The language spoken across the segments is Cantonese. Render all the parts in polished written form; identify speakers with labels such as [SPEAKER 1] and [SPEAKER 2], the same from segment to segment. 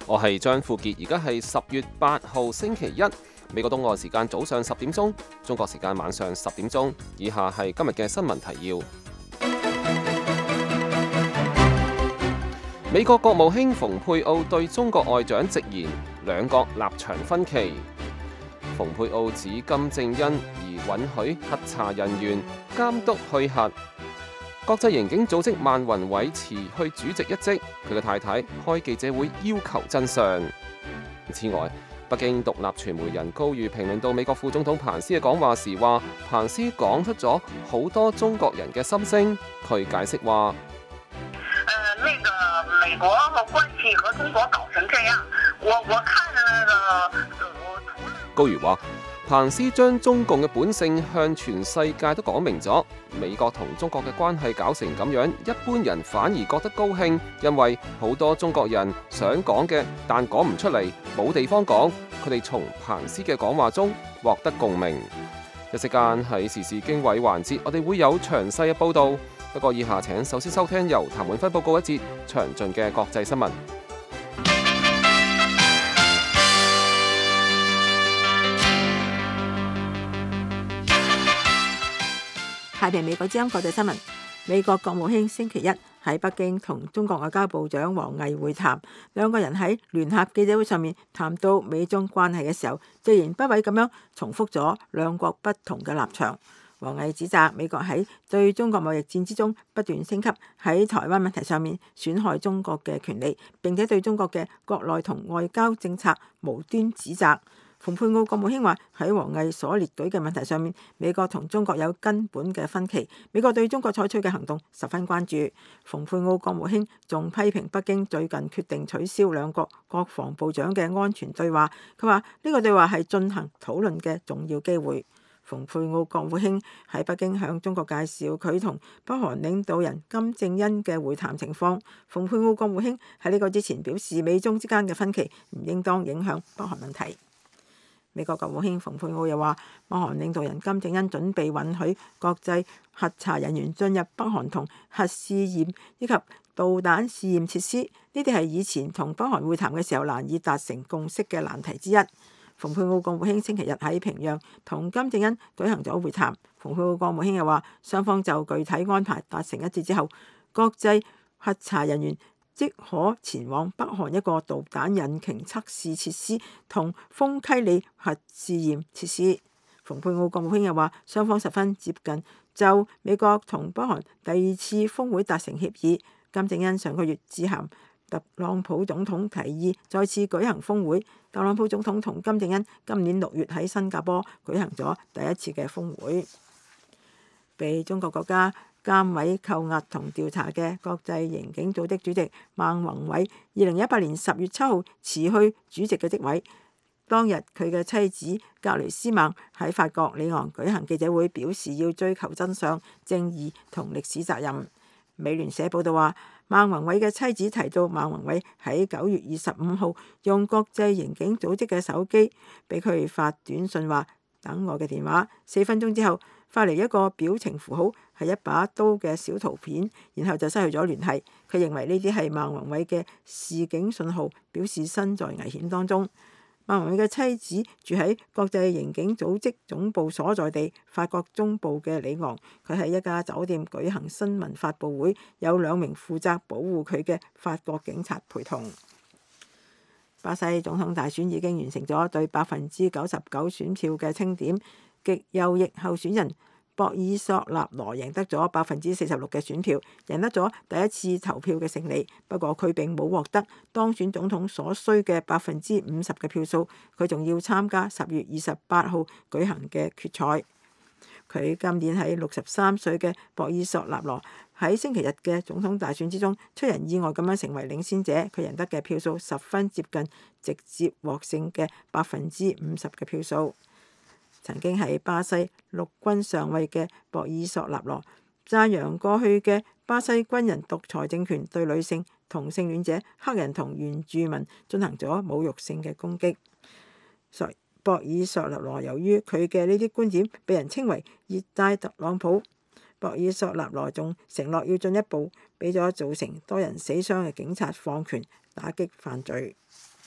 [SPEAKER 1] 我係張富傑，而家係10月8號星期一，美國東岸時間早上10點鐘，中國時間晚上10點鐘。以下係今日嘅新聞提要。美國國務卿蓬佩奧對中國外長直言，兩國立場分歧。蓬佩奧指金正恩而允許核查人員監督去核。國際刑警組織孟宏偉辭去主席一職，佢嘅太太開記者會要求真相。此外，北京獨立傳媒人高瑜評論到美國副總統彭斯嘅講話時話，彭斯講出咗好多中國人嘅心聲。佢解釋話：
[SPEAKER 2] 美國關係和中國搞成這樣，我看
[SPEAKER 1] 高瑜話，彭斯將中共嘅本性向全世界都講明咗，美國同中國嘅關係搞成咁樣，一般人反而覺得高興，因為好多中國人想講嘅，但講唔出嚟，冇地方講，佢哋從彭斯嘅講話中獲得共鳴。一息間喺時事經緯環節，我哋會有詳細嘅報導。不過以下請首先收聽由譚永輝報告一節詳盡嘅國際新聞。
[SPEAKER 3] 太平美國之音國際新聞。美國國務卿星期一喺北京同中國外交部長王毅會談，兩個人喺聯合記者會上面談到美中關係嘅時候，直言不諱咁樣重複咗兩國不同嘅立場。王毅指責美國喺對中國貿易戰之中不斷升級，喺台灣問題上面損害中國嘅權利，並且對中國嘅國內同外交政策無端指責。蓬佩奧國務卿話喺王毅所列舉嘅問題上面，美國同中國有根本嘅分歧，美國對中國採取嘅行動十分關注。蓬佩奧國務卿仲批評北京最近決定取消兩國國防部長嘅安全對話，佢話呢個對話係進行討論嘅重要機會。蓬佩奧國務卿喺北京向中國介紹佢同北韓領導人金正恩嘅會談情況。蓬佩奧國務卿喺呢個之前表示，美中之間嘅分歧唔應當影響北韓問題。美國國務卿蓬佩奧又話，北韓領導人金正恩準備允許國際核查人員進入北韓同核試驗以及導彈試驗設施，呢啲係以前同北韓會談嘅時候難以達成共識嘅難題之一。蓬佩奧國務卿星期日喺平壤同金正恩舉行咗會談。蓬佩奧國務卿又話，雙方就具體安排達成一致之後，國際核查人員即可前往北韓一個導彈引擎測試設施同豐溪里核試驗設施。蓬佩奧國務卿又話，雙方十分接近就美國同北韓第二次峰會達成協議。金正恩上個月致函特朗普總統，提議再次舉行峰會。特朗普總統同金正恩今年6月喺新加坡舉行咗第一次嘅峰會。被中國國家監委扣押同調查嘅國際刑警組織主席孟宏偉，2018年10月7號辭去主席嘅職位。當日佢嘅妻子格雷斯孟喺法國里昂舉行記者會，表示要追求真相、正義同歷史責任。美聯社報道話，孟宏偉嘅妻子提到，孟宏偉喺9月25號用國際刑警組織嘅手機俾佢發短信話等我嘅電話，4分鐘之後發嚟一個表情符號係一把刀嘅小圖片，然後就失去咗聯繫。佢認為呢啲係孟宏偉嘅示警信號，表示身在危險當中。孟宏偉嘅妻子住喺國際刑警組織總部所在地法國中部嘅里昂，佢喺一家酒店舉行新聞發佈會，有2名負責保護佢嘅法國警察陪同。巴西總統大選已經完成咗對99%選票嘅清點，極右翼候選人博爾索納羅贏得咗46%嘅選票，贏得咗第一次投票嘅勝利。不過佢並冇獲得當選總統所需嘅50%嘅票數，佢仲要參加10月28號舉行嘅決賽。佢今年喺63歲嘅博爾索納羅喺星期日嘅總統大選之中出人意外咁樣成為領先者，佢贏得嘅票數十分接近直接獲勝嘅50%嘅票數。曾經喺巴西陸軍上尉嘅博爾索納羅讚揚過去嘅巴西軍人獨裁政權對女性、同性戀者、黑人同原住民進行咗侮辱性嘅攻擊。博爾索納羅由於佢嘅呢啲觀點被人稱為熱帶特朗普，博爾索納羅仲承諾要進一步俾咗造成多人死傷嘅警察放權打擊犯罪。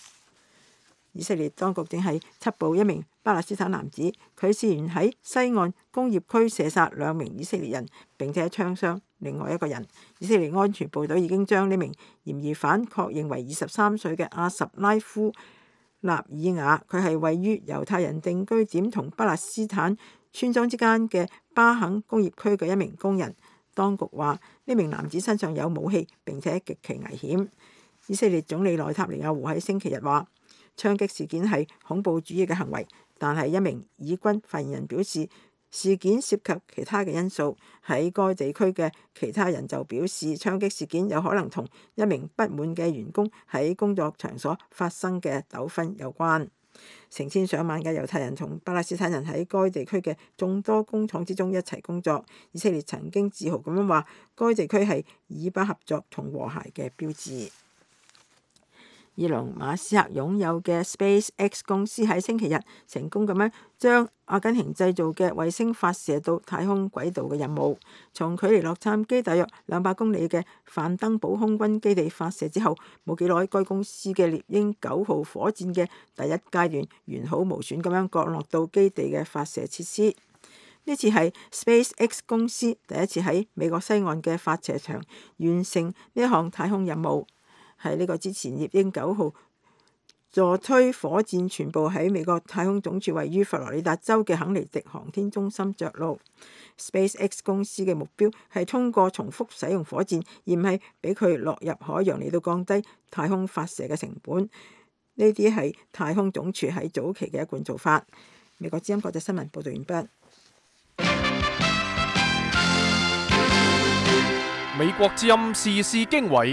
[SPEAKER 3] 以色列當局正係緝捕一名巴勒斯坦男子，佢涉嫌喺西岸工業區射殺2名以色列人，並且槍傷另外一個人。以色列安全部隊已經將呢名嫌疑犯確認為23歲嘅阿什拉夫納爾雅，佢係位於猶太人定居點同巴勒斯坦村莊之間嘅巴肯工業區嘅一名工人。當局話呢名男子身上有武器，並且極其危險。以色列總理內塔尼亞胡喺星期日話，槍擊事件係恐怖主義嘅行為，但係一名以軍發言人表示，事件涉及其他嘅因素。喺該地區嘅其他人就表示，槍擊事件有可能同一名不滿嘅員工喺工作場所發生嘅糾紛有關。成千上萬嘅猶太人同巴勒斯坦人喺該地區嘅眾多工廠之中一齊工作。以色列曾經自豪咁樣話，該地區係以巴合作同和諧嘅標誌。伊隆馬斯克擁有嘅 SpaceX 公司喺星期日成功咁樣將阿根廷製造嘅衛星發射到太空軌道嘅任務。從距離洛杉磯大約200公里嘅范登堡空軍基地發射之後，冇幾耐，該公司嘅獵鷹9號火箭嘅第一階段完好無損咁樣降落到基地嘅發射設施。呢次係 SpaceX 公司第一次喺美國西岸嘅發射場完成呢一項太空任務。喺呢個之前，獵鷹9號助推火箭全部喺美國太空總署位於佛羅里達州嘅肯尼迪航天中心着陸。SpaceX 公司嘅目標係通過重複使用火箭，而唔係俾佢落入海洋嚟到降低太空發射嘅成本。呢啲係太空總署喺早期嘅一貫做法。美國之音國際新聞報道完畢。
[SPEAKER 4] 美國之音時事經緯。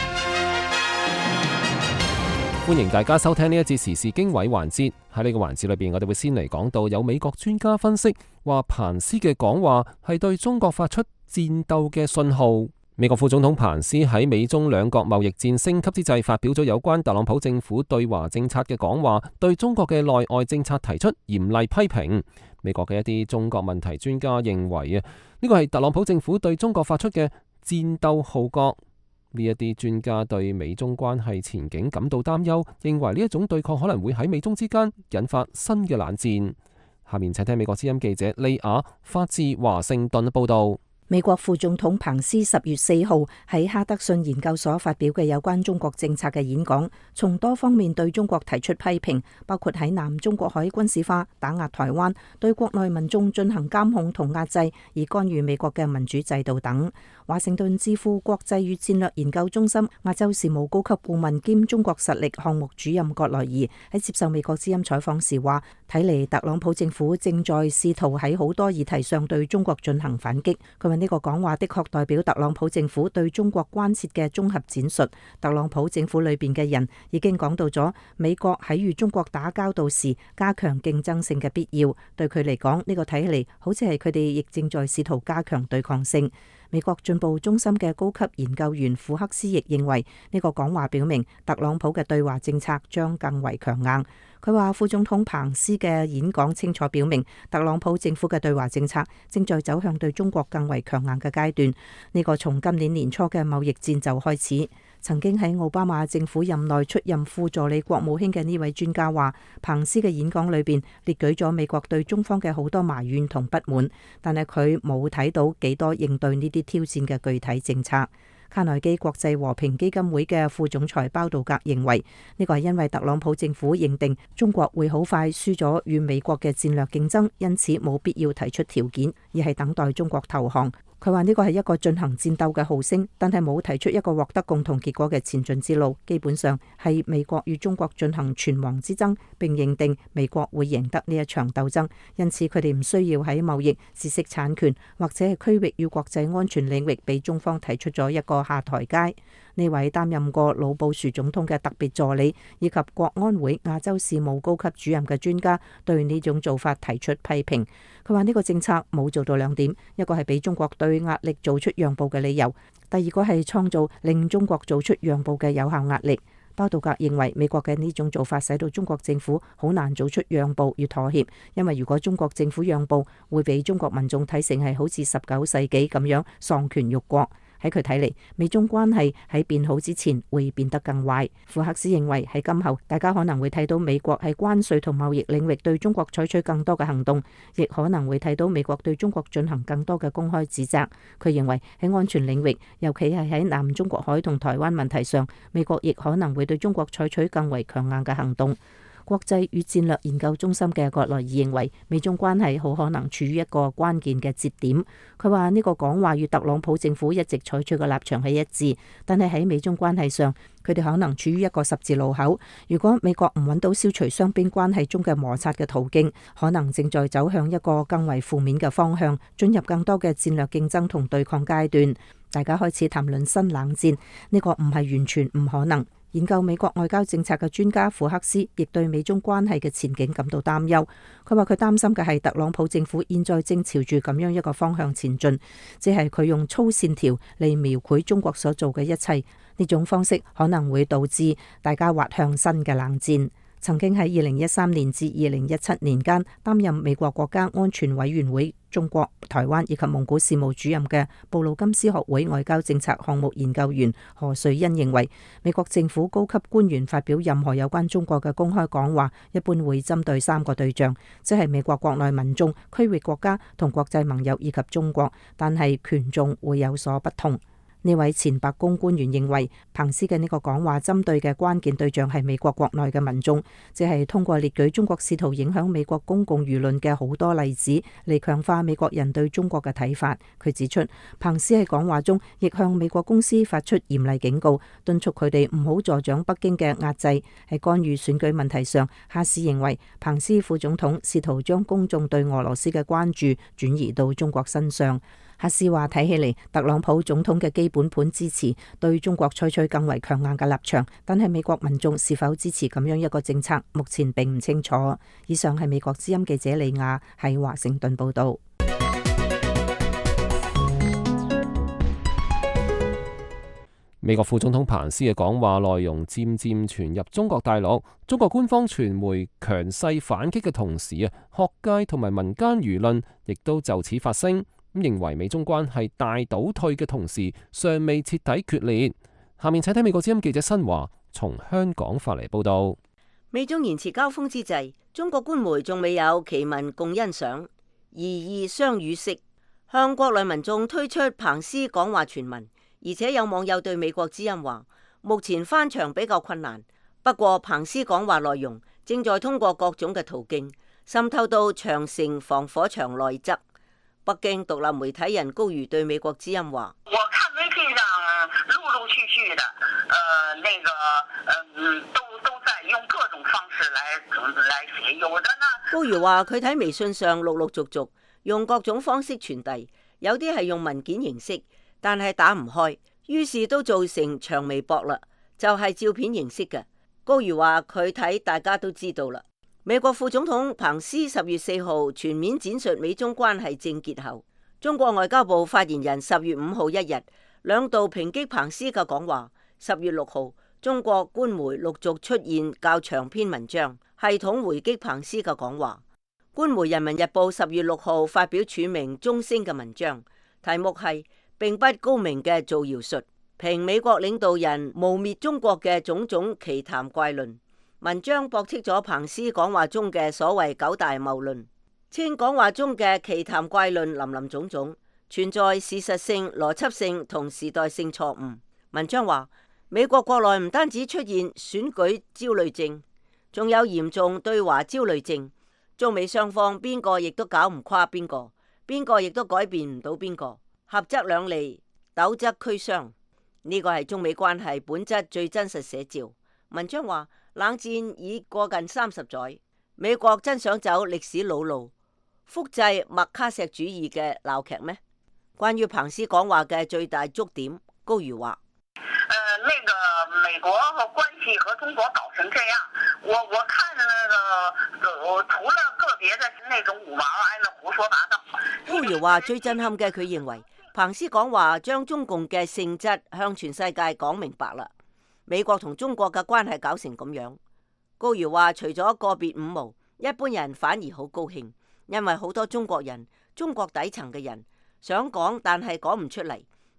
[SPEAKER 1] 歡迎大家收聽呢一節時事經緯環節。喺呢個環節裏邊，我哋會先嚟講到有美國專家分析話，彭斯嘅講話係對中國發出戰鬥嘅信號。美國副總統彭斯喺美中兩國貿易戰升級之際發表咗有關特朗普政府對華政策嘅講話，對中國嘅內外政策提出嚴厲批評。美國嘅一啲中國問題專家認為呢個係特朗普政府對中國發出嘅戰鬥號角。呢一啲專家對美中關係前景感到擔憂，認為呢一種對抗可能會喺美中之間引發新嘅冷戰。下面請聽美國之音記者利亞發自華盛頓報道。
[SPEAKER 4] 美國副總統彭斯10月4號喺哈德遜研究所發表嘅有關中國政策嘅演講，從多方面對中國提出批評，包括喺南中國海軍事化、打壓台灣、對國內民眾進行監控同壓制，以干預美國嘅民主制度等。華盛頓智庫國際與戰略研究中心亞洲事務高級顧問兼中國實力項目主任葛萊儀喺接受美國之音採訪時話，睇嚟特朗普政府正在試圖喺好多議題上對中國進行反擊。佢話呢個講話的確代表特朗普政府對中國關切嘅綜合展述。特朗普政府裏邊嘅人已經講到咗美國喺與中國打交道時加強競爭性嘅必要。對佢嚟講，呢個睇起嚟好似係佢哋亦正在試圖加強對抗性。美國進步中心嘅高級研究員庫克斯亦認為呢個講話表明特朗普嘅對華政策將更為強硬。佢話副總統彭斯嘅演講清楚表明特朗普政府嘅對華政策正在走向對中國更為強硬嘅階段。呢個從今年年初嘅貿易戰就開始。曾經喺奧巴馬政府任內出任副助理國務卿嘅呢位專家話，彭斯嘅演講裏邊列舉咗美國對中方嘅好多埋怨同不滿，但係佢冇睇到幾多應對呢啲挑戰嘅具體政策。卡內基國際和平基金會嘅副總裁包道格認為，呢個係因為特朗普政府認定中國會好快輸咗與美國嘅戰略競爭，因此冇必要提出條件，而係等待中國投降。佢話呢個係一個進行戰鬥嘅號聲，但係冇提出一個獲得共同結果嘅前進之路。基本上係美國與中國進行存亡之爭，並認定美國會贏得呢一場鬥爭。因此佢哋唔需要喺貿易、知識產權或者係區域與國際安全領域俾中方提出咗一個下台階。呢位擔任過老布殊總統嘅特別助理以及國安會亞洲事務高級主任嘅專家對呢種做法提出批評。佢話呢個政策冇做到兩點，一個係俾中國對壓力做出讓步嘅理由，第二個係創造令中國做出讓步嘅有效壓力。包道格認為美國嘅呢種做法使到中國政府好難做出讓步與妥協，因為如果中國政府讓步，會俾中國民眾睇成係好似19世紀咁樣喪權辱國。 喺佢睇嚟，美中關係喺變好之前會變得更壞。庫克斯認為喺今後，大家可能會睇到美國喺關稅同貿易領域對中國採取更多嘅行動，亦可能會睇到美國對中國進行更多嘅公開指責。佢認為喺安全領域，尤其係喺南中國海同台灣問題上，美國亦可能會對中國採取更為強硬嘅行動。國際與戰略研究中心嘅葛萊爾認為，美中關係好可能處於一個關鍵嘅節點。佢話呢個講話與特朗普政府一直採取嘅立場係一致，但係喺美中關係上，佢哋可能處於一個十字路口。如果美國唔揾到消除雙邊關係中嘅摩擦嘅途徑，可能正在走向一個更為負面嘅方向，進入更多嘅戰略競爭同對抗階段。大家開始談論新冷戰，呢個唔係完全唔可能。研究美國外交政策嘅專家庫克斯亦對美中關係嘅前景感到擔憂。佢話佢擔心嘅係特朗普政府現在正朝住咁樣一個方向前進，即係佢用粗線條嚟描繪中國所做嘅一切。呢種方式可能會導致大家滑向新嘅冷戰。曾經喺2013年至2017年間擔任美國國家安全委員會中國、台灣以及蒙古事務主任嘅布魯金斯學會外交政策項目研究員何瑞恩認為，美國政府高級官員發表任何有關中國嘅公開講話，一般會針對3個對象，即係美國國內民眾、區域國家同國際盟友以及中國，但係權重會有所不同。呢位前白宮官員認為，彭斯嘅呢個講話針對嘅關鍵對象係美國國內嘅民眾，即係通過列舉中國試圖影響美國公共輿論嘅好多例子嚟強化美國人對中國嘅睇法。佢指出，彭斯喺講話中亦向美國公司發出嚴厲警告，敦促佢哋唔好助長北京嘅壓制。喺干預選舉問題上，哈斯認為彭斯副總統試圖將公眾對俄羅斯嘅關注轉移到中國身上。哈斯話睇起嚟，特朗普總統嘅基本盤支持對中國採取更為強硬嘅立場，但係美國民眾是否支持咁樣一個政策，目前並唔清楚。以上係美國之音記者李亞喺華盛頓報道。
[SPEAKER 1] 美國副總統彭斯嘅講話內容漸漸傳入中國大陸，中國官方傳媒強勢反擊嘅同時學界同埋民間輿論亦都就此發聲。認為美中關係大倒退嘅同時，尚未徹底決裂。下面請睇美國之音記者新華從香港發嚟報道。
[SPEAKER 5] 美中言辭交鋒之際，中國官媒仲未有奇文共欣賞，而異相與色，向國內民眾推出彭斯講話傳聞。而且有網友對美國之音話，目前翻牆比較困難，不過彭斯講話內容正在通過各種嘅途徑滲透到長城防火牆內側。北京獨立媒體人高瑜對美國之音話：
[SPEAKER 2] 我看媒體上陸陸續續的，都在用各種方式來寫，有的呢。
[SPEAKER 5] 高瑜話佢睇微信上陸陸續續用各種方式傳遞，有啲係用文件形式，但係打唔開，於是都做成長微博啦，就係照片形式嘅。高瑜話佢睇大家都知道啦。美國副總統彭斯10月4號全面闡述美中關係症結後，中國外交部發言人10月5號一日兩度抨擊彭斯嘅講話。10月6號，中國官媒陸續出現較長篇文章，系統回擊彭斯嘅講話。官媒《人民日報》10月6號發表署名中聲嘅文章，題目係並不高明嘅造謠術，評美國領導人污衊中國嘅種種奇談怪論。文章駁斥咗彭斯講話中嘅所謂9大謬論，稱講話中嘅奇談怪論林林總總，存在事實性、邏輯性同時代性錯誤。文章話，美國國內唔單止出現選舉焦慮症，仲有嚴重對華焦慮症。中美雙方邊個亦都搞唔垮邊個，邊個亦都改變唔到邊個。合則兩利，鬥則俱傷。呢個係中美關係本質最真實寫照。文章話，冷戰已過近30載，美國真想走歷史老路，複製麥卡錫主義嘅鬧劇咩？關於彭斯講話嘅最大觸點，高瑜話：
[SPEAKER 2] 美國關係和中國搞成這樣，我看除了個別的那種五毛挨了胡說八道。
[SPEAKER 5] 高瑜話最震撼嘅，佢認為彭斯講話將中共嘅性質向全世界講明白啦。美國同中國嘅關係搞成咁樣，高瑜話除咗個別五毛，一般人反而好高興，因為好多中國人、中國底層嘅人想講，但係講唔出嚟，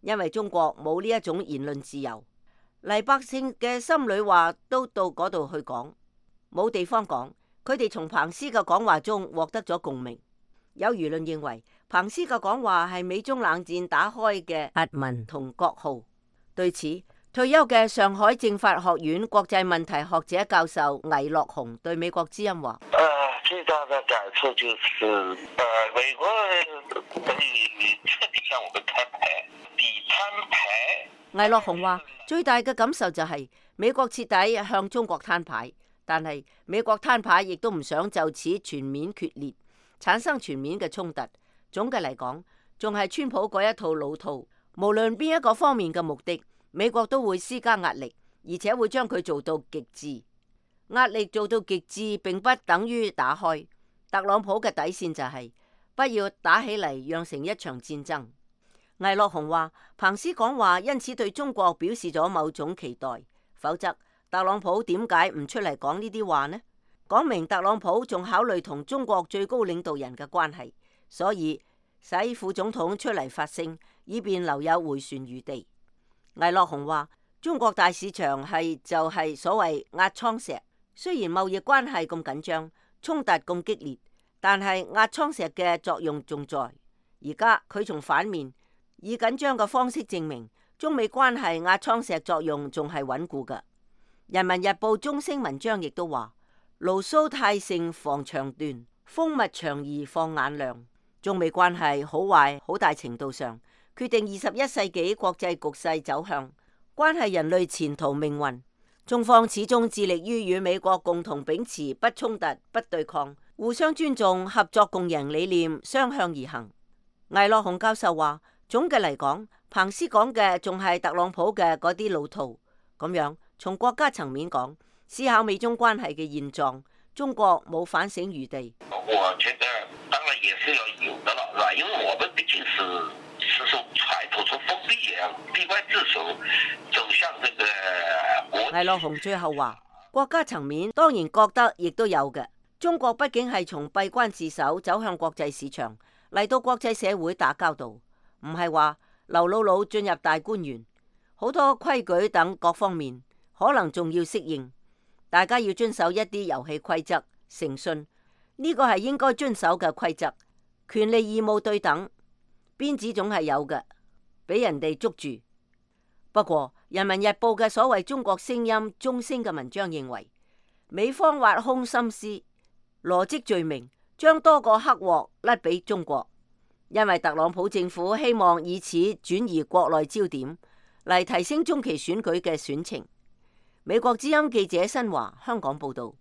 [SPEAKER 5] 因為中國冇呢一種言論自由，黎百姓嘅心裏話都到嗰度去講，冇地方講。佢哋從彭斯嘅講話中獲得咗共鳴。有輿論認為彭斯嘅講話係美中冷戰打開嘅壓紋同國號。對此，退休嘅上海政法學院國際問題學者教授魏樂雄對美國之音話：
[SPEAKER 6] 最大的感受就是，美國可以徹底向我們攤牌，比攤牌。
[SPEAKER 5] 魏樂雄話：最大嘅感受就係美國徹底向中國攤牌，但係美國攤牌亦都唔想就此全面決裂，產生全面嘅衝突。總嘅嚟講，仲係川普嗰一套老套，無論邊一個方面嘅目的，美國都會施加壓力，而且會將佢做到極致。壓力做到極致並不等於打開。特朗普嘅底線就係不要打起嚟，釀成一場戰爭。魏樂雄話：彭斯講話因此對中國表示咗某種期待，否則特朗普點解唔出嚟講呢啲話呢？講明特朗普仲考慮同中國最高領導人嘅關係，所以使副總統出嚟發聲，以便留有回旋餘地。魏樂雄話：中國大市場就係所謂壓艙石，雖然貿易關係咁緊張，衝突咁激烈，但係壓艙石嘅作用仲在。而家佢從反面以緊張嘅方式證明中美關係壓艙石作用仲係穩固嘅。人民日報中聲文章亦都話：牢騷太盛防腸斷，風物長宜放眼量。中美關係好壞好大程度上決定21世紀國際局勢走向，關係人類前途命運。中方始終致力於與美國共同秉持不衝突、不對抗、互相尊重、合作共贏理念，相向而行。魏樂雄教授話：總嘅嚟講，彭斯講嘅仲係特朗普嘅嗰啲老套。咁樣從國家層面講，思考美中關係嘅現狀，中國冇反省餘地。
[SPEAKER 6] 我覺得當然也是要有的了，是吧？因為我們畢竟是受傳統從封閉關自守走向這個。
[SPEAKER 5] 魏樂雄最後話：國家層面當然覺得亦都有嘅。中國畢竟係從閉關自守走向國際市場，嚟到國際社會打交道，唔係話劉姥姥進入大觀園，好多規矩等各方面可能仲要適應。大家要遵守一啲遊戲規則，誠信呢個係應該遵守嘅規則。權利義務對等，鞭子總係有嘅，俾人哋捉住。不過《人民日報》嘅所謂中國聲音中聲嘅文章認為，美方挖空心思羅織罪名，將多個黑鑊甩俾中國，因為特朗普政府希望以此轉移國內焦點，嚟提升中期選舉嘅選情。美國之音記者新華香港報道。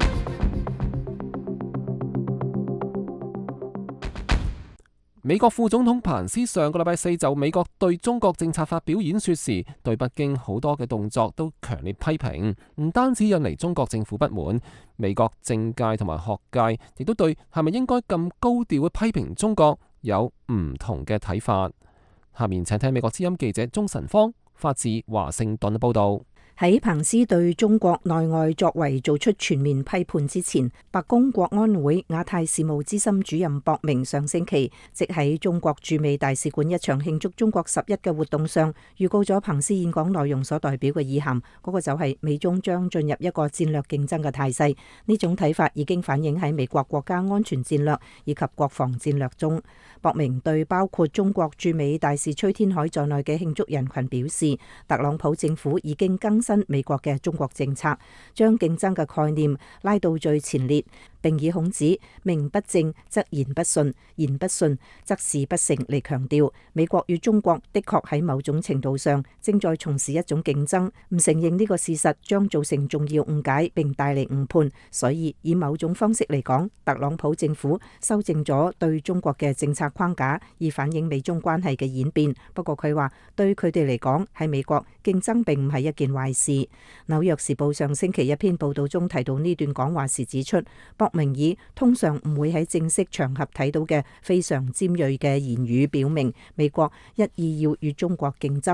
[SPEAKER 1] 美國副總統彭斯上個禮拜四就美國對中國政策發表演說時，對北京好多嘅動作都強烈批評，唔單止引嚟中國政府不滿，美國政界同埋學界亦都對係咪應該咁高調去批評中國有唔同嘅睇法。下面請聽美國之音記者鍾晨芳發自華盛頓嘅報道。
[SPEAKER 4] 喺彭斯對中國內外作為做出全面批判之前，白宮國安會亞太事務資深主任博明上星期即喺中國駐美大使館一場慶祝中國11嘅活動上，預告咗彭斯演講內容所代表嘅意涵，嗰個就係美中將進入一個戰略競爭嘅態勢。呢種睇法已經反映喺美國國家安全戰略以及國防戰略中。博明對包括中國駐美大使崔天凱在內嘅慶祝人群表示，特朗普政府已經更新美國嘅中國政策，將競爭嘅概念拉到最前列，並以孔子名不正則言不順，言不順則事不成嚟強調，美國與中國的確喺某種程度上正在從事一種競爭，唔承認呢個事實將造成重要誤解並帶嚟誤判，所以以某種方式嚟講，特朗普政府修正咗對中國嘅政策框架，以反映美中關係嘅演變。不過佢話對佢哋嚟講，喺美國競爭並唔係一件壞事。紐約時報上星期一篇報道中提到呢段講話時指出，博明以通常唔會喺正式場合睇到嘅非常尖銳嘅言語表明美國一意要與中國競爭。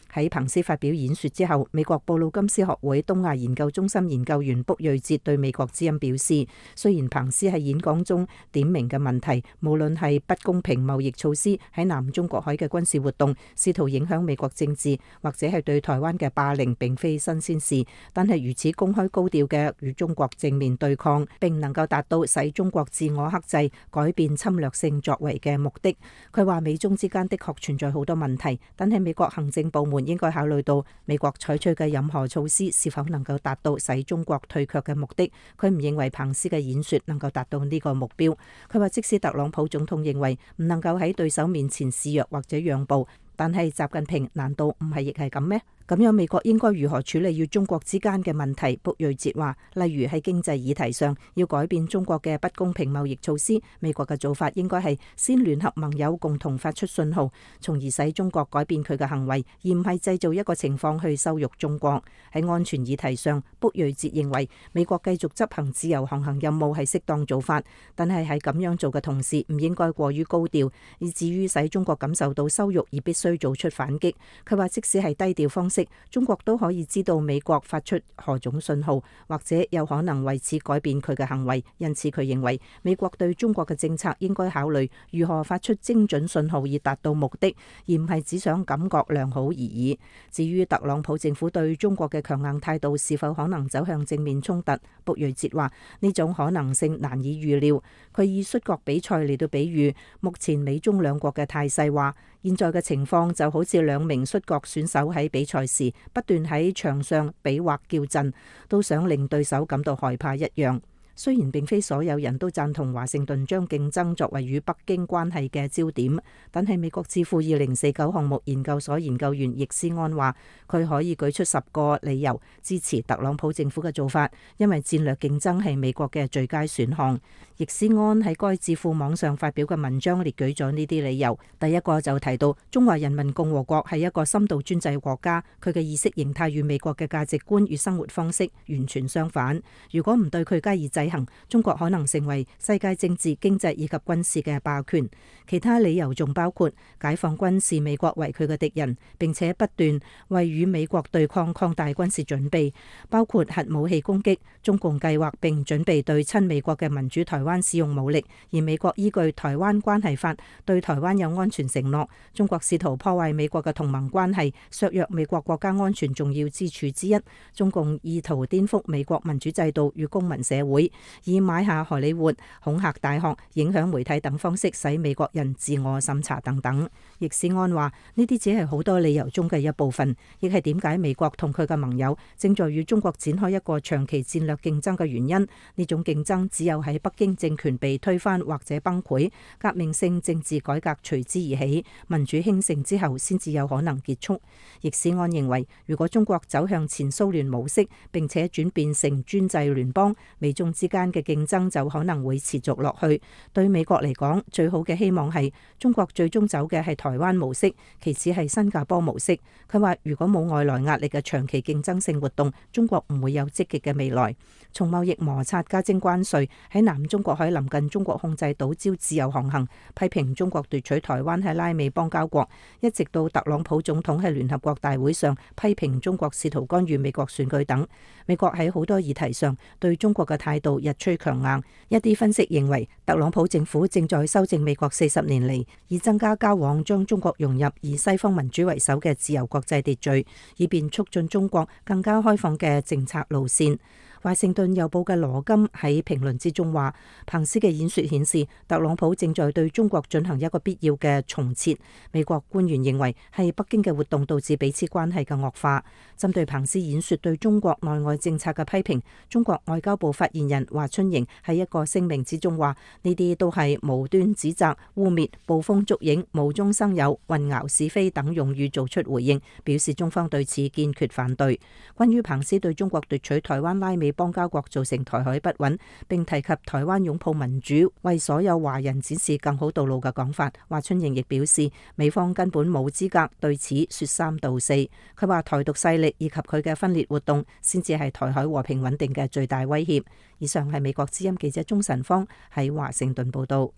[SPEAKER 4] 喺彭斯發表演說之後，美國布魯金斯學會東亞研究中心研究員卜瑞哲對美國之音表示，雖然彭斯喺演講中點名嘅問題，無論係不公平貿易措施、喺南中國海嘅軍事活動、試圖影響美國政治，或者係對台灣嘅霸凌，並非新鮮事，但係如此公開高調嘅與中國正面對抗，並能夠達到使中國自我克制、改變侵略性作為嘅目的。佢話美中之間的確存在好多問題，但係美國行政部門應該考慮到美國採取嘅任何措施是否能夠達到使中國退卻嘅目的。佢唔認為彭斯嘅演說能夠達到呢個目標。佢話即使特朗普總統認為唔能夠喺對手面前示弱或者讓步，但係習近平難道唔係亦係咁咩？咁樣美國應該如何處理與中國之間嘅問題？卜瑞哲話，例如喺經濟議題上要改變中國嘅不公平貿易措施，美國嘅做法應該係先聯合盟友共同發出信號，從而使中國改變佢嘅行為，而唔係製造一個情況去羞辱中國。喺安全議題上，卜瑞哲認為美國繼續執行自由航行任務係適當做法，但係喺咁樣做嘅同時唔應該過於高調，以至於使中國感受到羞辱而必須做出反擊。佢話即使係低調方式，中國都可以知道美國發出何種信號，或者有可能為此改變佢嘅行為。因此佢認為美國對中國嘅政策應該考慮如何發出精準信號以達到目的，而唔係只想感覺良好而已。至於特朗普政府對中國嘅強硬態度是否可能走向正面衝突，卜瑞哲話呢種可能性難以預料。佢以摔角比賽嚟到比喻目前美中兩國嘅態勢，話現在嘅情況就好似兩名摔角選手喺比賽時不斷喺場上比劃叫陣，都想令對手感到害怕一樣。雖然並非所有人都贊同華盛頓將競爭作為與北京關係嘅焦點，但係美國智庫2049項目研究所研究員易思安話，佢可以舉出10個理由支持特朗普政府嘅做法，因為戰略競爭係美國嘅最佳選項。易思安喺該智庫網上發表嘅文章列舉咗呢啲理由。第一個就提到中華人民共和國係一個深度專制國家，佢嘅意識形態與美國嘅價值觀與生活方式完全相反。如果唔對佢加以制衡，中國可能成為世界政治、經濟以及軍事嘅霸權。其他理由仲包括解放軍視美國為佢嘅敵人，並且不斷為與美國對抗擴大軍事準備，包括核武器攻擊。中共計劃並準備對親美國嘅民主台灣使用武力，而美國依據《台灣關係法》對台灣有安全承諾。中國試圖破壞美國嘅同盟關係，削弱美國國家安全重要支柱之一。中共意圖顛覆美國民主制度與公民社會，以買下荷里活、恐嚇大學、影響媒體等方式使美國人自我審查等等。易思安話呢啲只係好多理由中嘅一部分，亦係點解美國同佢嘅盟友正在與中國展開一個長期戰略競爭嘅原因。呢種競爭只有喺北京政權被推翻或者崩潰，革命性政治改革隨之而起，民主興盛之後先至有可能結束。易思安認為，如果中國走向前蘇聯模式，並且轉變成專制聯邦，美中之間嘅競爭就可能會持續落去。對美國嚟講，最好嘅希望係中國最終走嘅係台灣模式，其次係新加坡模式。佢話如果冇外來壓力嘅長期競爭性活動，中國唔會有積極嘅未來。從貿易摩擦加徵關稅，喺南中國海臨近中國控制島礁自由航行，批評中國奪取台灣係拉美邦交國，一直到特朗普總統喺聯合國大會上批評中國試圖干預美國選舉等，美國喺好多議題上對中國嘅態度日趨強硬。一啲分析認為，特朗普政府正在修正美國40年嚟以增加交往將中國融入以西方民主為首嘅自由國際秩序，以便促進中國更加開放嘅政策路線。華盛頓郵報嘅羅金喺評論之中話，彭斯嘅演說顯示特朗普正在對中國進行一個必要嘅重設。美國官員認為係北京嘅活動導致彼此關係嘅惡化。針對彭斯演說對中國內外政策嘅批評，中國外交部發言人華春瑩喺一個聲明之中話，呢啲都係無端指責、污衊、捕風捉影、無中生有、混淆是非等用語做出回應，表示中方對此堅決反對。關於彭斯對中國奪取台灣拉美邦交國造成台海不穩，並提及台灣擁抱民主，為所有華人展示更好道路嘅講法，華春瑩亦表示美方根本冇資格對此說三道四。佢話台獨勢力以及佢嘅分裂活動先至係台海和平穩定嘅最大威脅。以上係美國之音記者鍾晨芳喺華盛頓報道。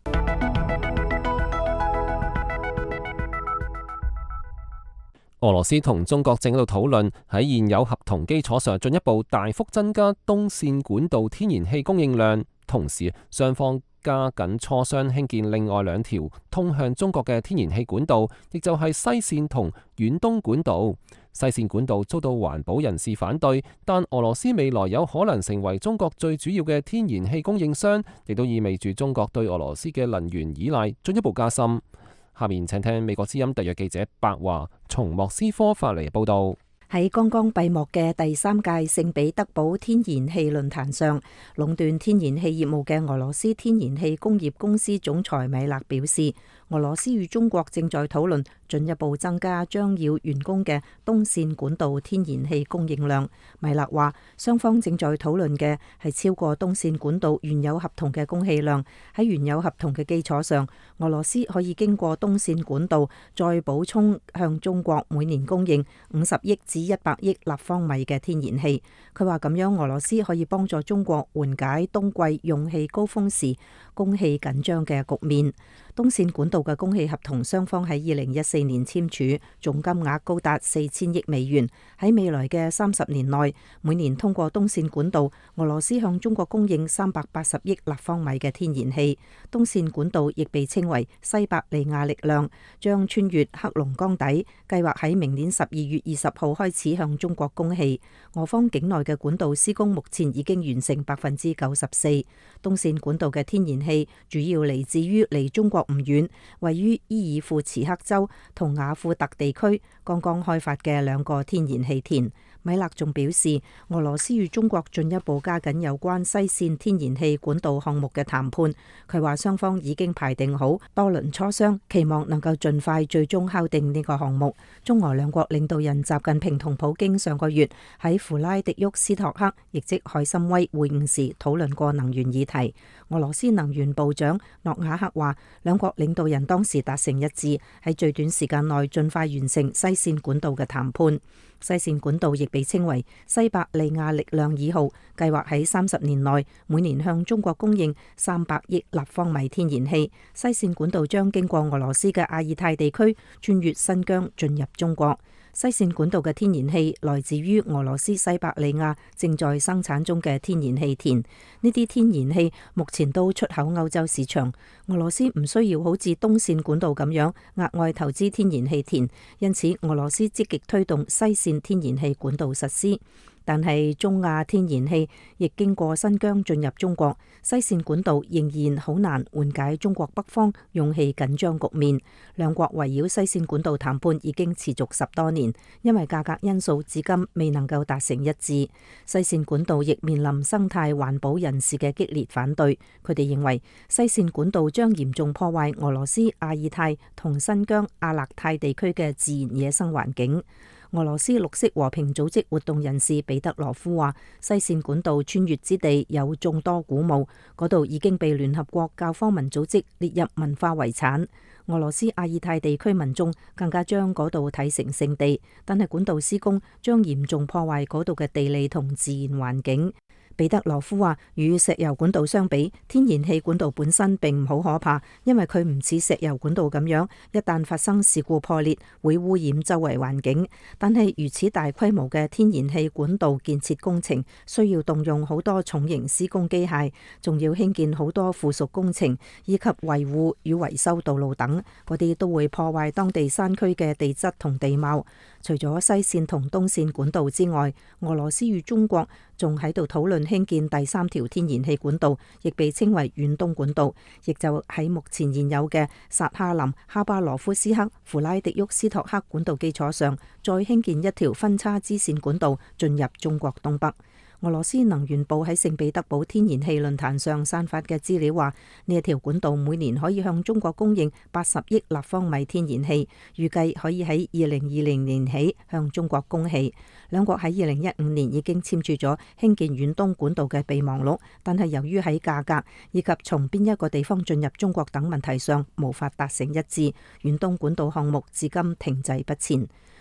[SPEAKER 1] 俄羅斯同中國正喺度討論喺現有合同基礎上進一步大幅增加東線管道天然氣供應量，同時雙方加緊磋商興建另外2條通向中國嘅天然氣管道，亦就係西線同遠東管道。西線管道遭到環保人士反對，但俄羅斯未來有可能成為中國最主要嘅天然氣供應商，亦都意味住中國對俄羅斯嘅能源依賴進一步加深。下面請聽美國之音特約記者白華從莫斯科發嚟報道。
[SPEAKER 4] 喺剛剛閉幕嘅第3屆聖彼得堡天然氣論壇上，壟斷天然氣業務嘅俄羅斯天然氣工業公司總裁米勒表示，俄羅斯與中國正在討論進一步增加將要完工嘅東線管道天然氣供應量。米勒話，雙方正在討論嘅係超過東線管道原有合同嘅供氣量。喺原有合同嘅基礎上，俄羅斯可以經過東線管道再補充向中國每年供應50億至100億立方米嘅天然氣。佢話咁樣俄羅斯可以幫助中國緩解冬季用氣高峰時供氣緊張嘅局面。東線管道嘅供氣合同雙方喺2014年簽署，總金額高達4000億美元。喺未來嘅30年內，每年通過東線管道，俄羅斯向中國供應380億立方米嘅天然氣。東線管道亦被稱為西伯利亞力量，將穿越黑龍江底，計劃喺明年12月20號開始向中國供氣。俄方境內嘅管道施工目前已經完成94%。東線管道嘅天然氣主要嚟自於離中國唔遠，位於伊爾庫茨克州同雅庫特地區剛剛開發嘅2個天然氣田。米勒仲表示，俄羅斯與中國進一步加緊有關西線天然氣管道項目嘅談判。佢話雙方已經排定好多輪磋商，期望能夠盡快最終敲定呢個項目。中俄2國領導人習近平同普京上個月喺弗拉迪沃斯托克，亦即海參崴會晤時討論過能源議題。俄羅斯能源部長諾瓦克話，2國領導人當時達成一致，喺最短時間內盡快完成西線管道嘅談判。西線管道亦被稱為西伯利亞力量2號，計劃喺30年內每年向中國供應300億立方米天然氣。西線管道將經過俄羅斯嘅阿爾泰地區，穿越新疆進入中國。西線管道嘅天然氣來自於俄羅斯西伯利亞正在生產中嘅天然氣田，呢啲天然氣目前都出口歐洲市場。俄羅斯唔需要好似東線管道咁樣額外投資天然氣田，因此俄羅斯積極推動西線天然氣管道實施。但係中亞天然氣亦經過新疆進入中國，西線管道仍然好難緩解中國北方用氣緊張局面。2國圍繞西線管道談判已經持續10多年，因為價格因素至今未能夠達成一致。西線管道亦面臨生態環保人士嘅激烈反對，佢哋認為西線管道將嚴重破壞俄羅斯阿爾泰同新疆阿勒泰地區嘅自然野生環境。俄羅斯綠色和平組織活動人士彼得羅夫話，西線管道穿越之地有眾多古墓，嗰度已經被聯合國教科文組織列入文化遺產。俄羅斯阿爾泰地區民眾更加將嗰度睇成聖地，但係管道施工將嚴重破壞嗰度嘅地理同自然環境。彼得羅夫話，與石油管道相比，天然氣管道本身並唔好可怕，因為佢唔似石油管道咁樣，一旦發生事故破裂，會污染周圍環境。但係如此大規模嘅天然氣管道建設工程，需要動用好多重型施工機械，仲要興建好多附屬工程，以及維護與維修道路等，嗰啲都會破壞當地山區嘅地質同地貌。除咗西線同東線管道之外，俄羅斯與中國仲喺度討論興建第3條天然氣管道，亦被稱為遠東管道，亦就喺目前現有嘅薩哈林、哈巴羅夫斯克、弗拉迪沃斯托克管道基礎上，再興建一條分叉支線管道進入中國東北。俄羅斯能源部喺聖彼得堡天然氣論壇上散發嘅資料話，呢一條管道每年可以向中國供應80億立方米天然氣，預計可以喺2020年起向中國供氣。2國喺2015年已經簽署咗興建遠東管道嘅備忘錄，但係由於喺價格以及從邊一個地方進入中國等問題上無法達成一致，遠東管道項目至今停滯不前。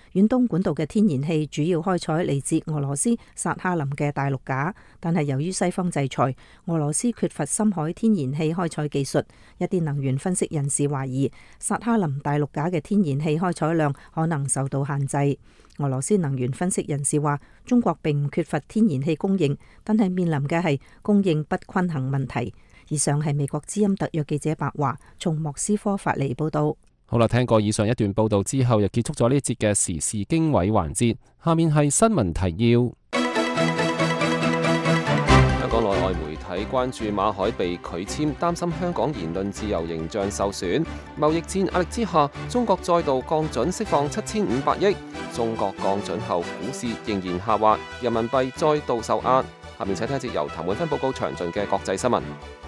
[SPEAKER 4] 遠東管道嘅天然氣主要開採嚟自俄羅斯薩哈林嘅大陸架，但係由於西方制裁，俄羅斯缺乏深海天然氣開採技術。一啲能源分析人士懷疑，薩哈林大陸架嘅天然氣開採量可能受到限制。俄羅斯能源分析人士話，中國並唔缺乏天然氣供應，但係面臨嘅係供應不均衡問題。以上係美國之音特約記者白華從莫斯科發嚟報道。
[SPEAKER 1] 好啦，聽過以上一段報道之後，又結束咗呢一節嘅時事經緯環節。下面係新聞提要。香港內外媒體關注馬海被拒簽，擔心香港言論自由形象受損。貿易戰壓力之下，中國再度降準釋放7500億。中國降準後，股市仍然下滑，人民幣再度受壓。下面請聽一節由譚永芬報告詳盡嘅國際新聞。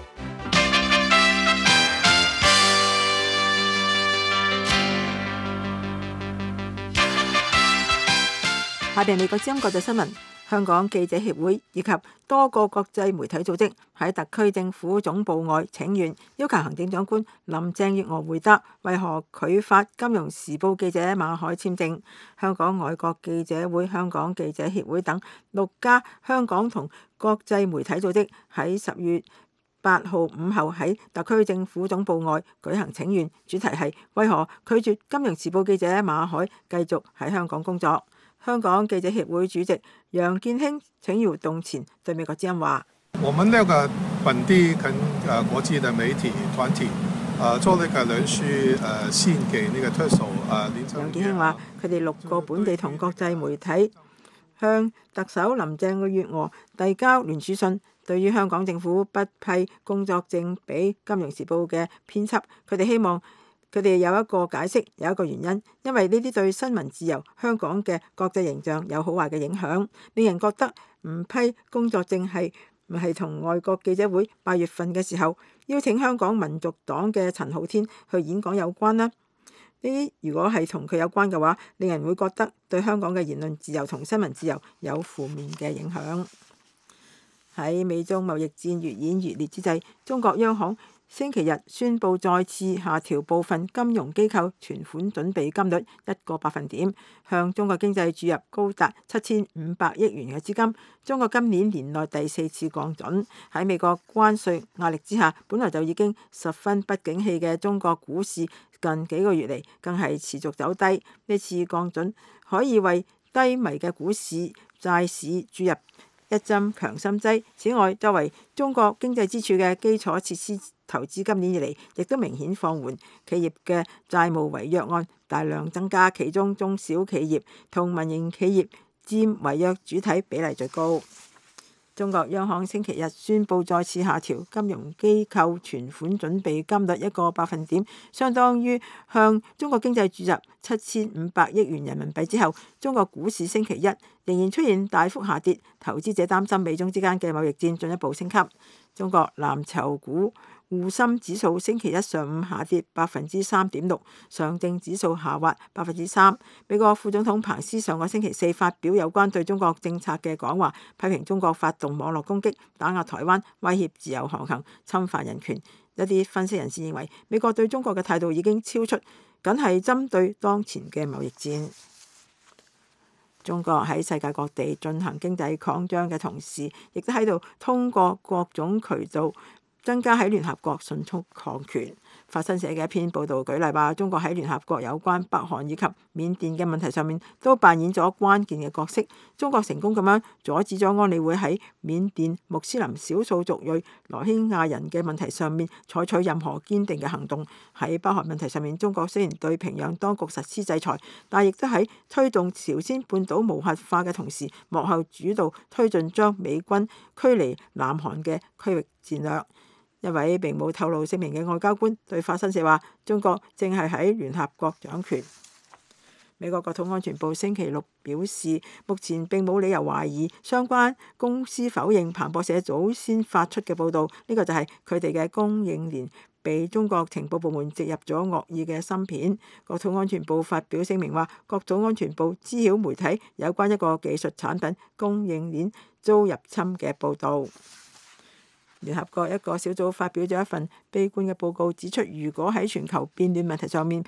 [SPEAKER 3] 下邊美國之音國際新聞。香港記者協會以及多個國際媒體組織喺特區政府總部外請願，要求行政長官林鄭月娥回答為何拒發《金融時報》記者馬凱簽證。香港外國記者會、香港記者協會等6家香港同國際媒體組織喺10月8號午後喺特區政府總部外舉行請願，主題係為何拒絕《金融時報》記者馬凱繼續喺香港工作。香港記者協會主席楊建興請願活動前對美國之音話：
[SPEAKER 7] 我們那個本地跟國際的媒體團體做了一個連續信給那個特首
[SPEAKER 3] 楊建興話：佢哋6個本地同國際媒體向特首林鄭月娥遞交聯署信，對於香港政府不批工作證俾《金融時報》嘅編輯，佢哋希望佢哋有一個解釋，有一個原因，因為呢啲對新聞自由、香港嘅國際形象有好壞嘅影響，令人覺得唔批工作證係唔係同外國記者會8月份嘅時候邀請香港民族黨嘅陳浩天去演講有關呢？呢啲如果係同佢有關嘅話，令人會覺得對香港嘅言論自由同新聞自由有負面嘅影響。喺美中貿易戰越演越烈之際，中國央行星期日宣布再次下調部分金融機構存款準備金率1個百分點，向中國經濟注入高達7500億元嘅資金。中國今年年內第4次降準。喺美國關稅壓力之下，本來就已經十分不景氣嘅中國股市近幾個月嚟更係持續走低。呢次降準可以為低迷嘅股市債市注入一針強心劑。此外，作為中國經濟支柱嘅基礎設施投資今年以嚟亦都明顯放緩，企業嘅債務違約案大量增加，其中中小企業同民營企業佔違約主體比例最高。中國央行星期日宣布再次下調金融機構存款準備金率1個百分點，相當於向中國經濟注入7500億元人民幣之後，中國股市星期一仍然出現大幅下跌，投資者擔心美中之間嘅貿易戰進一步升級。中國藍籌股滬深指數星期一上午下跌3.6%，上證指數下滑3%。美國副總統彭斯上個星期四發表有關對中國政策嘅講話，批評中國發動網絡攻擊，打壓台灣，威脅自由航行，侵犯人權。一啲分析人士認為，美國對中國嘅態度已經超出僅係針對當前嘅貿易戰。中國喺世界各地進行經濟擴張嘅同時，亦都喺度通過各種渠道增加喺聯合國迅速擴權。法新社嘅一篇報導舉例話，中國喺聯合國有關北韓以及緬甸嘅問題上面都扮演咗關鍵嘅角色。中國成功咁樣阻止咗安理會喺緬甸穆斯林少數族裔羅興亞人嘅問題上面採取任何堅定嘅行動。喺北韓問題上面，中國雖然對平壤當局實施制裁，但亦都喺推動朝鮮半島無核化嘅同時，幕後主導推進將美軍驅離南韓嘅區域戰略。一位並冇透露姓名嘅外交官對法新社話：中國正係喺聯合國掌權。美國國土安全部星期六表示，目前並冇理由懷疑相關公司否認彭博社早先發出嘅報導。呢個就係佢哋嘅供應鏈被中國情報部門植入咗惡意嘅芯片。國土安全部發表聲明話，國土安全部知曉媒體有關一個技術產品供應鏈遭入侵嘅報導。聯合國一個小組發表咗一份悲觀嘅報告，指出如果喺全球變暖問題上面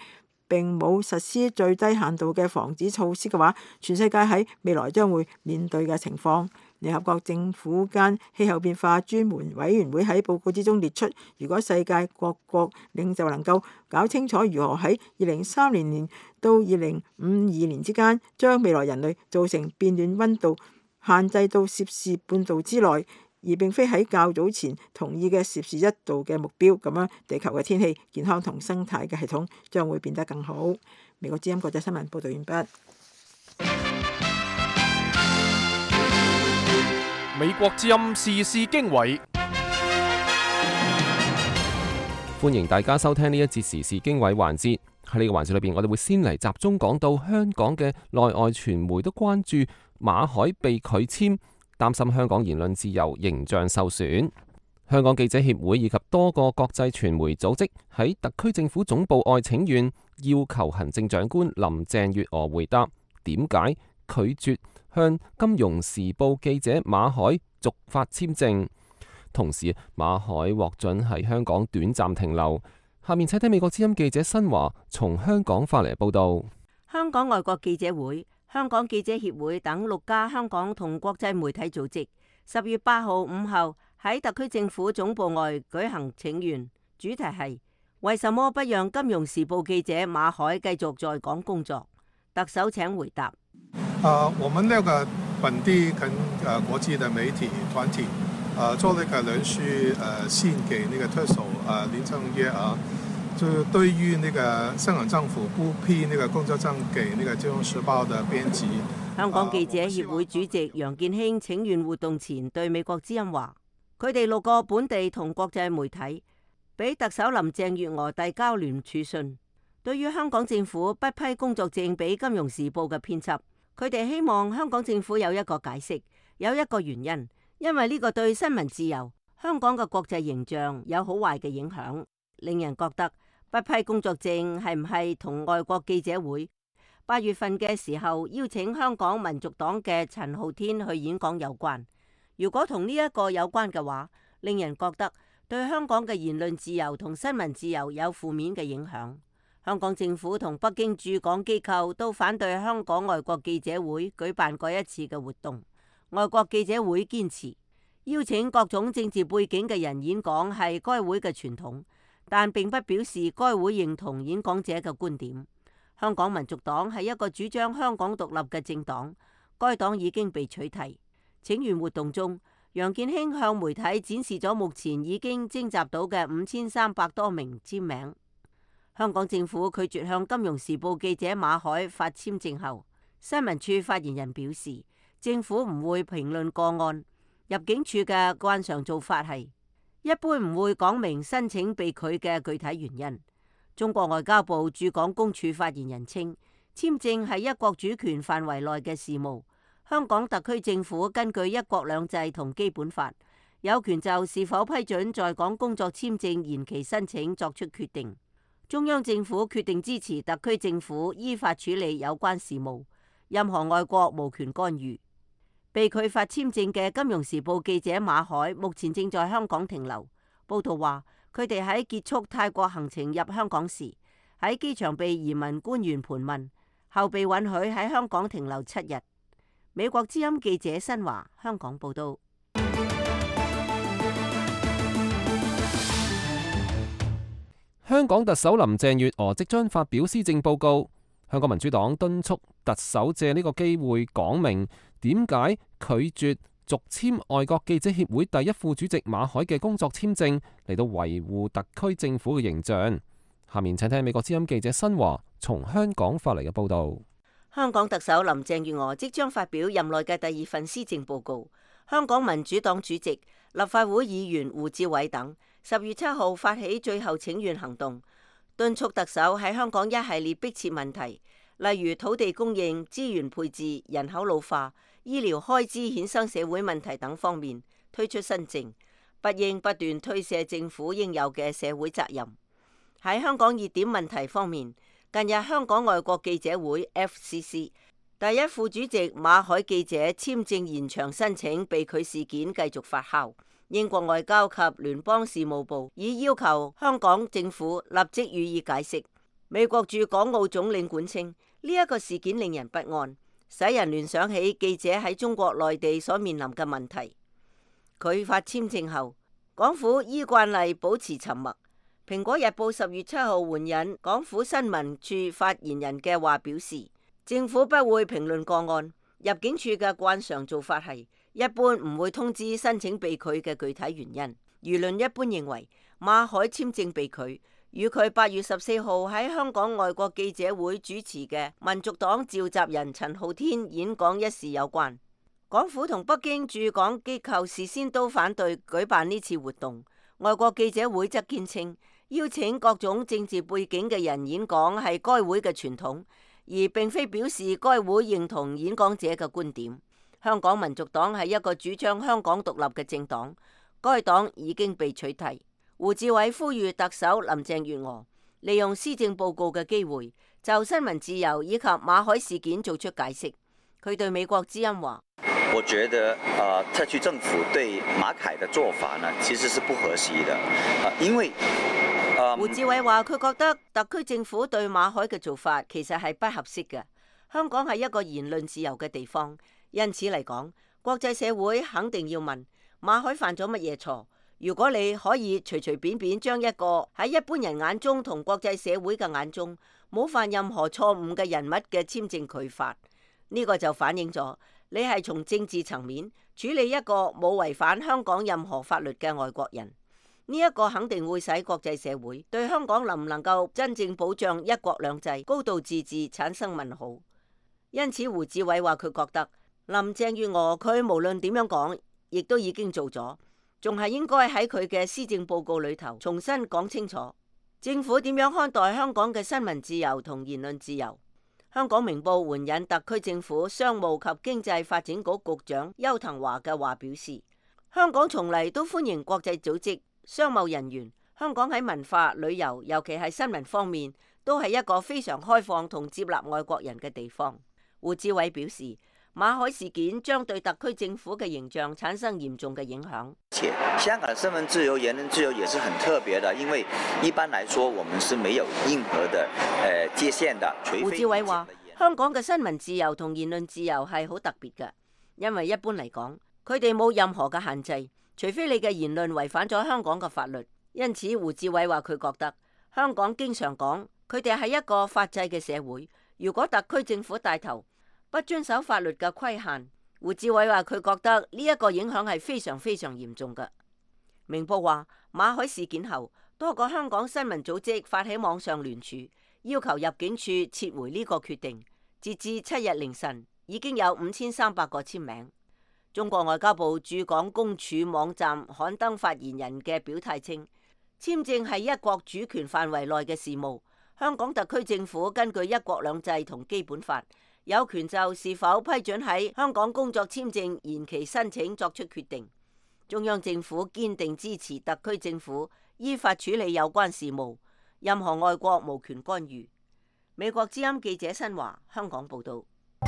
[SPEAKER 3] 並冇實施最低限度嘅防止措施嘅話，全世界喺未來將會面對嘅情況。聯合國政府間氣候變化專門委員會喺報告之中列出，如果世界各國領袖能夠搞清楚如何喺2030年到2052年之間將未來人類造成變暖溫度限制到攝氏半度之內，而並非喺較早前同意嘅攝氏1度嘅目標，咁樣地球嘅天氣、健康同生態嘅系統將會變得更好。美國之音國際新聞報道完畢。
[SPEAKER 8] 美國之音時事經緯，
[SPEAKER 1] 歡迎大家收聽呢一節時事經緯環節。喺呢個環節裏邊，我哋會先嚟集中講到香港嘅內外傳媒都關注馬凱被拒簽，擔心香港言論自由形象受損。香港記者協會以及多個國際傳媒組織喺特區政府總部外請願，要求行政長官林鄭月娥回答點解拒絕向金融時報記者馬凱續發簽證。同時，馬凱獲准喺香港短暫停留。下面請聽美國之音記者新華從香港發嚟報道。
[SPEAKER 5] 香港外國記者會、香港記者協會等6家香港同國際媒體組織10月8號、5號喺特區政府總部外舉行請願，主題係為什麼不讓金融時報記者馬凱繼續在港工作？特首請回答。
[SPEAKER 7] 我們那個本地跟國際的媒體團體做了一個聯署信給那個特首林鄭月娥，就對於那個香港政府不批那個工作證給那個《金融時報》的編輯。
[SPEAKER 5] 香港記者協會主席楊健興請願活動前對美國之音話，佢哋6個本地同國際媒體俾特首林鄭月娥遞交聯署信，對於香港政府不批工作證俾《金融時報》嘅編輯，佢哋希望香港政府有一個解釋，有一個原因，因為呢個對新聞自由、香港嘅國際形象有好壞嘅影響，令人覺得不批工作證係唔係同外國記者會8月份嘅時候邀請香港民族黨嘅陳浩天去演講有關？如果同呢一個有關嘅話，令人覺得對香港嘅言論自由同新聞自由有負面嘅影響。香港政府同北京駐港機構都反對香港外國記者會舉辦過一次嘅活動。外國記者會堅持邀請各種政治背景嘅人演講係該會嘅傳統，但並不表示該會認同演講者嘅觀點。香港民族黨係一個主張香港獨立嘅政黨，該黨已經被取締。請願活動中，楊健興向媒體展示咗目前已經徵集到嘅5300多名簽名。香港政府拒絕向金融時報記者馬凱發簽證後，新聞處發言人表示，政府唔會評論個案。入境處嘅慣常做法係一般唔會講明申請被拒嘅具體原因。中國外交部駐港公署發言人稱，簽證係一國主權範圍內嘅事務，香港特區政府根據一國兩制同基本法，有權就是否批准在港工作簽證延期申請作出決定。中央政府決定支持特區政府依法處理有關事務，任何外國無權干預。被拒發簽證嘅《金融時報》記者馬凱目前正在香港停留。報道話，佢哋喺結束泰國行程入香港時，喺機場被移民官員盤問，後被允許喺香港停留7日。美國之音記者新華香港報道。
[SPEAKER 1] 香港特首林鄭月娥即將發表施政報告，香港民主黨敦促特首借呢個機會講明點解拒絕續簽外國記者協會第一副主席馬凱嘅工作簽證，嚟到維護特區政府嘅形象。下面請聽美國之音記者新華從香港發嚟嘅報道。
[SPEAKER 5] 香港特首林鄭月娥即將發表任內嘅第2份施政報告。香港民主黨主席、立法會議員胡志偉等10月7號發起最後請願行動，敦促特首喺香港一系列迫切問題，例如土地供應、資源配置、人口老化、醫療開支衍生社會問題等方面推出新政，不應不斷推卸政府應有嘅社會責任。喺香港熱點問題方面，近日香港外國記者會 FCC 第一副主席馬凱記者簽證延長申請被拒事件繼續發酵。英國外交及聯邦事務部已要求香港政府立即予以解釋。 美國駐港澳總領館稱，呢一個事件令人不安，使人聯想起記者喺中國內地所面臨嘅問題。佢發簽證後，港府依慣例保持沉默。蘋果日報10月7號援引港府新聞處發言人嘅話表示，政府不會評論個案。入境處嘅慣常做法係一般唔會通知申請被拒嘅具體原因。輿論一般認為馬凱簽證被拒與佢8月14號喺香港外國記者會主持嘅民族黨召集人陳浩天演講一事有關。港府同北京駐港機構事先都反對舉辦呢次活動，外國記者會則堅稱邀請各種政治背景嘅人演講係該會嘅傳統，而並非表示該會認同演講者嘅觀點。香港民族黨係一個主張香港獨立嘅政黨，該黨已經被取締。胡志偉呼籲特首林鄭月娥利用施政報告嘅機會，就新聞自由以及馬凱事件做出解釋。佢對美國之音話：
[SPEAKER 9] 我覺得特區政府對馬凱的做法呢，其實是不合適的，因為
[SPEAKER 5] 胡志偉話佢覺得特區政府對馬凱嘅做法其實係不合適嘅。香港係一個言論自由嘅地方，因此嚟講，國際社會肯定要問馬凱犯咗乜嘢錯。如果你可以隨隨便便將一個喺一般人眼中同國際社會嘅眼中冇犯任何錯誤嘅人物嘅簽證拒發，呢個就反映咗你係從政治層面處理一個冇違反香港任何法律嘅外國人。呢一個肯定會使國際社會對香港能唔能夠真正保障一國兩制、高度自治產生問號。因此胡志偉話佢覺得林鄭月娥佢無論點樣講，亦都已經做咗，仲係應該喺佢嘅施政報告裏頭重新講清楚政府點樣看待香港嘅新聞自由同言論自由。香港明報援引特區政府商務及經濟發展局局長邱騰華嘅話表示，香港從嚟都歡迎國際組織、商貿人員。香港喺文化、旅遊，尤其係新聞方面，都係一個非常開放同接納外國人嘅地方。胡志偉表示，馬凱事件將對特區政府嘅形象產生嚴重嘅影響。
[SPEAKER 9] 香港嘅新聞自由、言論自由也是很特別的，因為一般來說，我們是沒有任何的界限的。
[SPEAKER 5] 胡志偉話：香港嘅新聞自由同言論自由係好特別嘅，因為一般嚟講，佢哋冇任何嘅限制，除非你嘅言論違反咗香港嘅法律。因此，胡志偉話佢覺得香港經常講佢哋係一個法制嘅社會，如果特區政府帶頭不遵守法律嘅規限，胡志偉話佢覺得呢一個影響係非常非常嚴重嘅。明報話馬凱事件後，多個香港新聞組織發起網上聯署，要求入境處撤回呢個決定。截至7日凌晨，已經有5300個簽名。中國外交部駐港公署網站刊登發言人嘅表態稱，簽證係一國主權範圍內嘅事務，香港特區政府根據一國兩制同基本法，有權就是否批准喺香港工作簽證延期申請作出決定。中央政府堅定支持特區政府依法處理有關事務，任何外國無權干預。美國之音記者新華香港報道。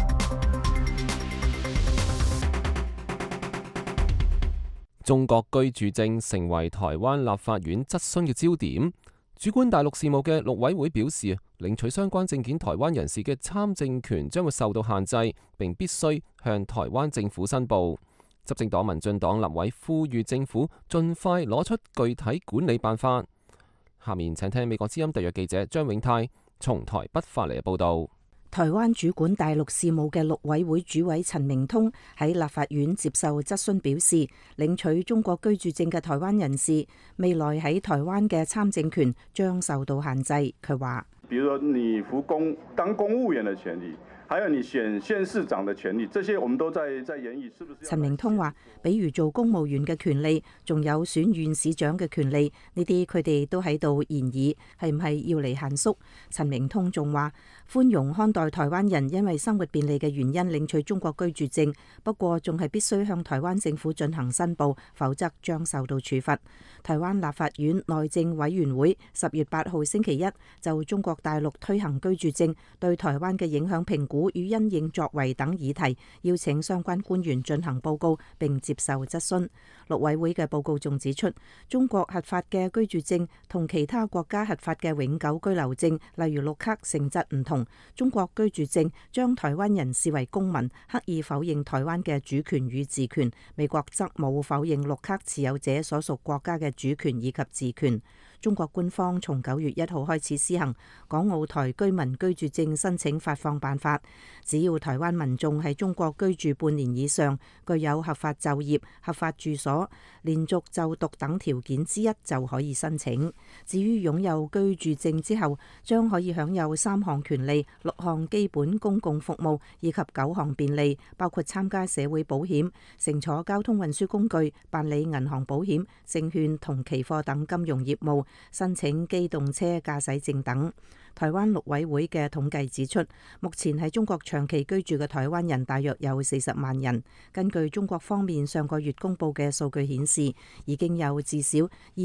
[SPEAKER 1] 中國居住證成為台灣立法院質詢嘅焦點。主管大陸事務嘅陸委會表示，領取相關證件台灣人士嘅參政權將會受到限制，並必須向台灣政府申報。執政黨民進黨立委呼籲政府盡快攞出具體管理辦法。下面請聽美國之音特約記者張永泰從台北發嚟嘅報導。
[SPEAKER 4] 台灣主管大陸事務嘅陸委會主委陳明通喺立法院接受質詢表示，領取中國居住證嘅台灣人士未來喺台灣嘅參政權將受到限制。佢話，
[SPEAKER 10] 比如說你服公當公務員嘅權利，還有你選縣市長的權利，這些我們都在研議，是不是？陳明通話，比如做公務員嘅權利，仲有選縣市長嘅權利，呢啲佢哋都喺度研議，係唔係要嚟限縮？陳明通仲話，寬容看待台灣人因為生活便利嘅原因領取中國居住證，不過仲係必須向台灣政府進行申報，否則將受到處罰。台灣立法院內政委員會10月8號星期一就中國大陸推行居住證對台灣嘅影響評估
[SPEAKER 4] 估與因應作為等議題，邀請相關官員進行報告並接受質詢。陸委會嘅報告仲指出，中國核發嘅居住證同其他國家核發嘅永久居留證，例如綠卡，性質唔同。中國居住證將台灣人視為公民，刻意否認台灣嘅主權與治權。美國則冇否認綠卡持有者所屬國家嘅主權以及治權。中國官方從9月1號開始施行港澳台居民居住證申請發放辦法，只要台灣民眾喺中國居住半年以上，具有合法就業、合法住所、連續就讀等條件之一就可以申請。至於擁有居住證之後，將可以享有3項權利、6項基本公共服務以及9項便利，包括參加社會保險、乘坐交通運輸工具、辦理銀行保險、證券同期貨等金融業務、申請機動車駕駛證等。台灣陸委會嘅統計指出，目前喺中國長期居住嘅台灣人大約有40萬人。根據中國方面上個月公布嘅數據顯示，已經有至少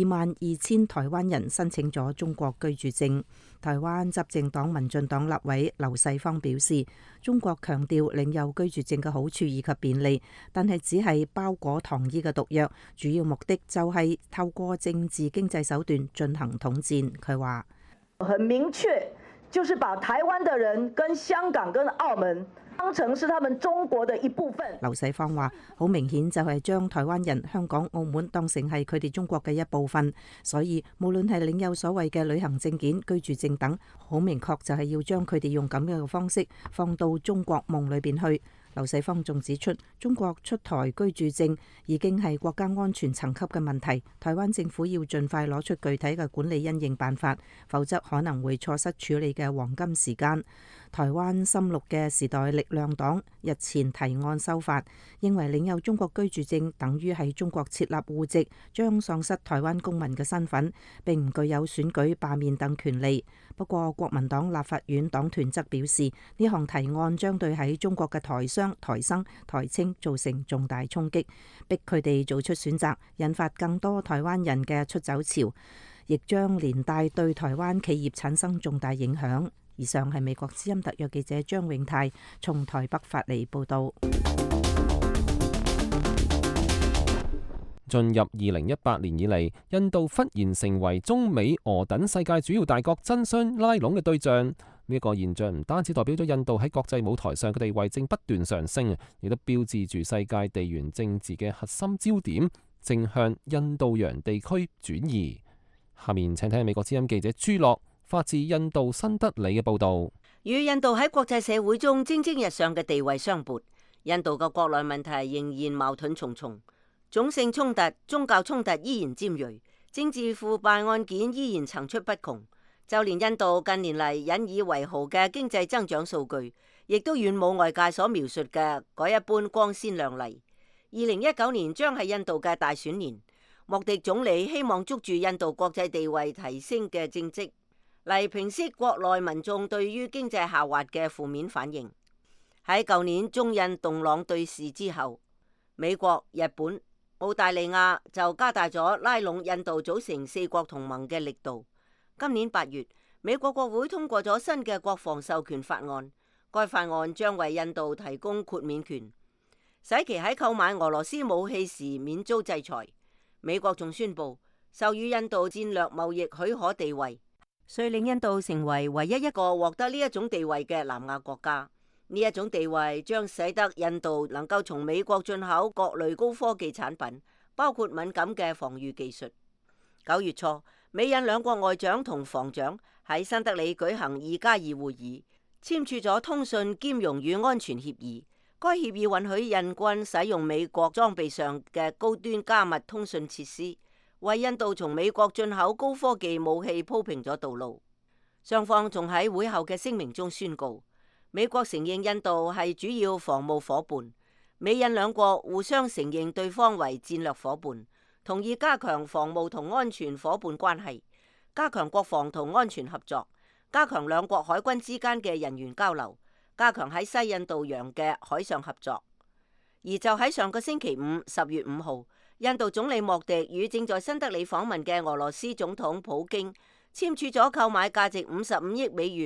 [SPEAKER 4] 22,000台灣人申請咗中國居住證。台灣執政黨民進黨立委劉世芳表示，中國強調領有居住證嘅好處以及便利，但係只係包裹糖衣嘅毒藥，主要目的就係透過政治經濟手段進行統戰。佢話
[SPEAKER 11] 很明確，就是把台灣的人跟香港跟澳門當成是他們中國的一部分。
[SPEAKER 4] 劉世芳話：好明顯就係將台灣人、香港、澳門當成係佢哋中國嘅一部分，所以無論係領有所謂嘅旅行證件、居住證等，好明確就係要將佢哋用咁樣嘅方式放到中國夢裏邊去。劉世芳仲指出，中國出台居住證已經係國家安全層級嘅問題，台灣政府要盡快攞出具體嘅管理因應辦法，否則可能會錯失處理嘅黃金時間。台灣深綠嘅時代力量黨日前提案修法，認為領有中國居住證等於喺中國設立戶籍，將喪失台灣公民嘅身份，並唔具有選舉、罷免等權利。不過國民黨立法院黨團則表示，呢項提案將對喺中國嘅台商、台生、台青造成重大衝擊，逼佢哋做出選擇，引發更多台灣人嘅出走潮，亦將連帶對台灣企業產生重大影響。以上係美國之音特約記者張永泰從台北發嚟報導。
[SPEAKER 1] 進入2018年以嚟，印度忽然成為中美俄等世界主要大國爭相拉攏嘅對象。呢一個現象唔單止代表咗印度喺國際舞台上嘅地位正不斷上升，亦都標誌住世界地緣政治嘅核心焦點正向印度洋地區轉移。下面請聽美國之音記者朱樂發自印度新德里嘅報導。
[SPEAKER 5] 與印度喺國際社會中蒸蒸日上嘅地位相悖，印度嘅國內問題仍然矛盾重重，種姓衝突、宗教衝突依然尖鋭，政治腐敗案件依然層出不窮。就連印度近年嚟引以為豪嘅經濟增長數據，亦都遠冇外界所描述嘅嗰一般光鮮亮麗。2019年將係印度嘅大選年，莫迪總理希望捉住印度國際地位提升嘅政績，嚟平息國內民眾對於經濟下滑嘅負面反應。喺舊年中印洞朗對峙之後，美國、日本、澳大利亞就加大咗拉攏印度組成4國同盟嘅力度。今年8月，美國國會通過咗新嘅國防授權法案，該法案將為印度提供豁免權，使其喺購買俄羅斯武器時免遭制裁。美國仲宣布授予印度戰略貿易許可地位，遂令印度成為唯一一個獲得呢一種地位嘅南亞國家。呢一種地位將使得印度能夠從美國進口各類高科技產品，包括敏感嘅防禦技術。9月初，美印兩國外長同防長喺新德里舉行2+2會議，簽署咗通訊兼容與安全協議。該協議允許印軍使用美國裝備上嘅高端加密通訊設施，為印度從美國進口高科技武器鋪平咗道路。雙方仲喺會後嘅聲明中宣告，美國承認印度係主要防務夥伴，美印兩國互相承認對方為戰略夥伴，同意加強防務同安全夥伴關係，加強國防同安全合作，加強兩國海軍之間嘅人員交流，加強喺西印度洋嘅海上合作。而就喺上個星期五10月5號，印度總理莫迪與正在新德里訪問嘅俄羅斯總統普京簽署咗購買價值55億美元、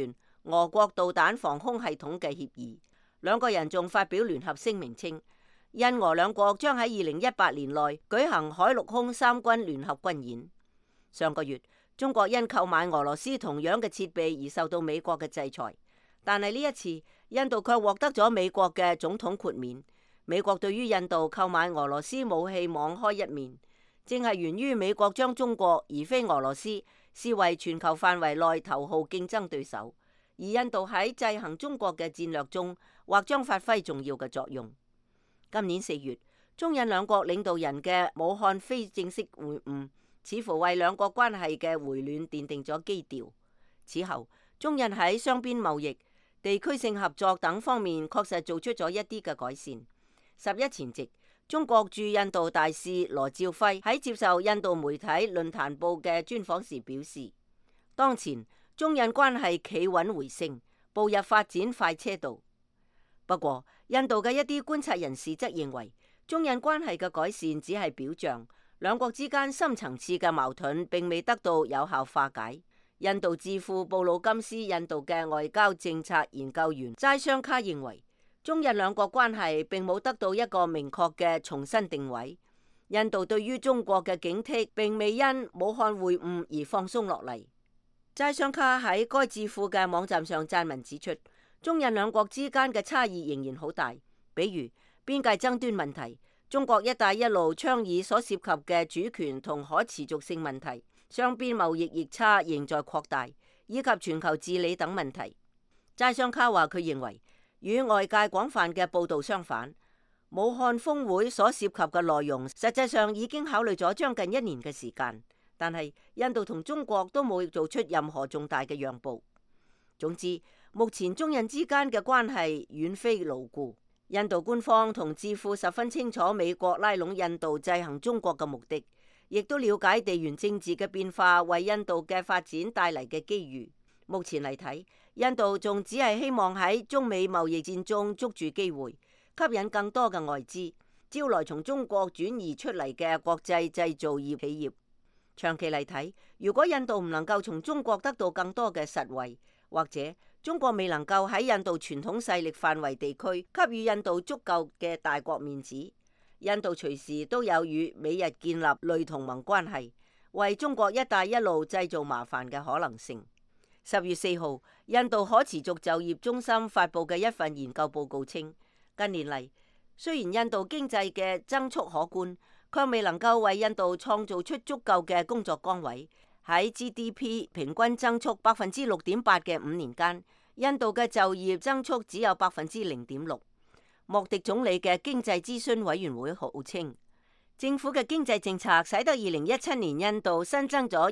[SPEAKER 5] 俄國導彈防空系統嘅協議。兩個人仲發表聯合聲明稱，印俄兩國將喺2018年內舉行海陸空三軍聯合軍演。上個月，中國因購買俄羅斯同樣嘅設備而受到美國嘅制裁，但係呢一次，印度卻獲得咗美國嘅總統豁免。美國對於印度購買俄羅斯武器網開一面，正係源於美國將中國而非俄羅斯視為全球範圍內頭號競爭對手，而印度喺制衡中國嘅戰略中或將發揮重要嘅作用。今年4月，中印兩國領導人嘅武漢非正式會晤，似乎為兩國關係嘅回暖奠定咗基調。此後，中印喺雙邊貿易、地區性合作等方面確實做出咗一啲嘅改善。11前夕，中國駐印度大使羅兆輝喺接受印度媒體論壇報嘅專訪時表示，當前中印關係企穩回升，步入發展快車道。不過，印度嘅一啲觀察人士則認為，中印關係嘅改善只係表象，兩國之間深層次嘅矛盾並未得到有效化解。印度智庫布魯金斯印度嘅外交政策研究員齋雙卡認為，中印兩國關係並冇得到一個明確嘅重新定位。印度對於中國嘅警惕並未因武漢會晤而放鬆落嚟。齋雙卡喺該智庫嘅網站上撰文指出，中印兩國之間嘅差異仍然好大，比如邊界爭端問題、中國一帶一路倡議所涉及嘅主權同可持續性問題、雙邊貿易逆差仍在擴大，以及全球治理等問題。齋雙卡話佢認為，與外界廣泛嘅報導相反，武漢峰會所涉及嘅內容實際上已經考慮咗將近1年嘅時間，但係印度同中國都冇做出任何重大嘅讓步。總之，目前中印之間嘅關係遠非牢固。印度官方同智庫十分清楚美國拉攏印度制衡中國嘅目的，亦都了解地緣政治嘅變化為印度嘅發展帶嚟嘅機遇。目前嚟睇，印度仲只係希望喺中美貿易戰中捉住機會，吸引更多嘅外資，招來從中國轉移出嚟嘅國際製造業企業。長期嚟睇，如果印度唔能夠從中國得到更多嘅實惠，或者中國未能夠喺印度傳統勢力範圍地區給予印度足夠嘅大國面子，印度隨時都有與美日建立類同盟關係，為中國一帶一路製造麻煩嘅可能性。10月4號，印度可持續就業中心發布嘅一份研究報告稱，近年嚟雖然印度經濟嘅增速可觀，卻未能夠為印度創造出足夠嘅工作崗位。喺 GDP 平均增速6.8%嘅5年間，印度嘅就業增速只有0.6%。莫迪總理嘅經濟諮詢委員會號稱，政府嘅經濟政策使得2017年印度新增咗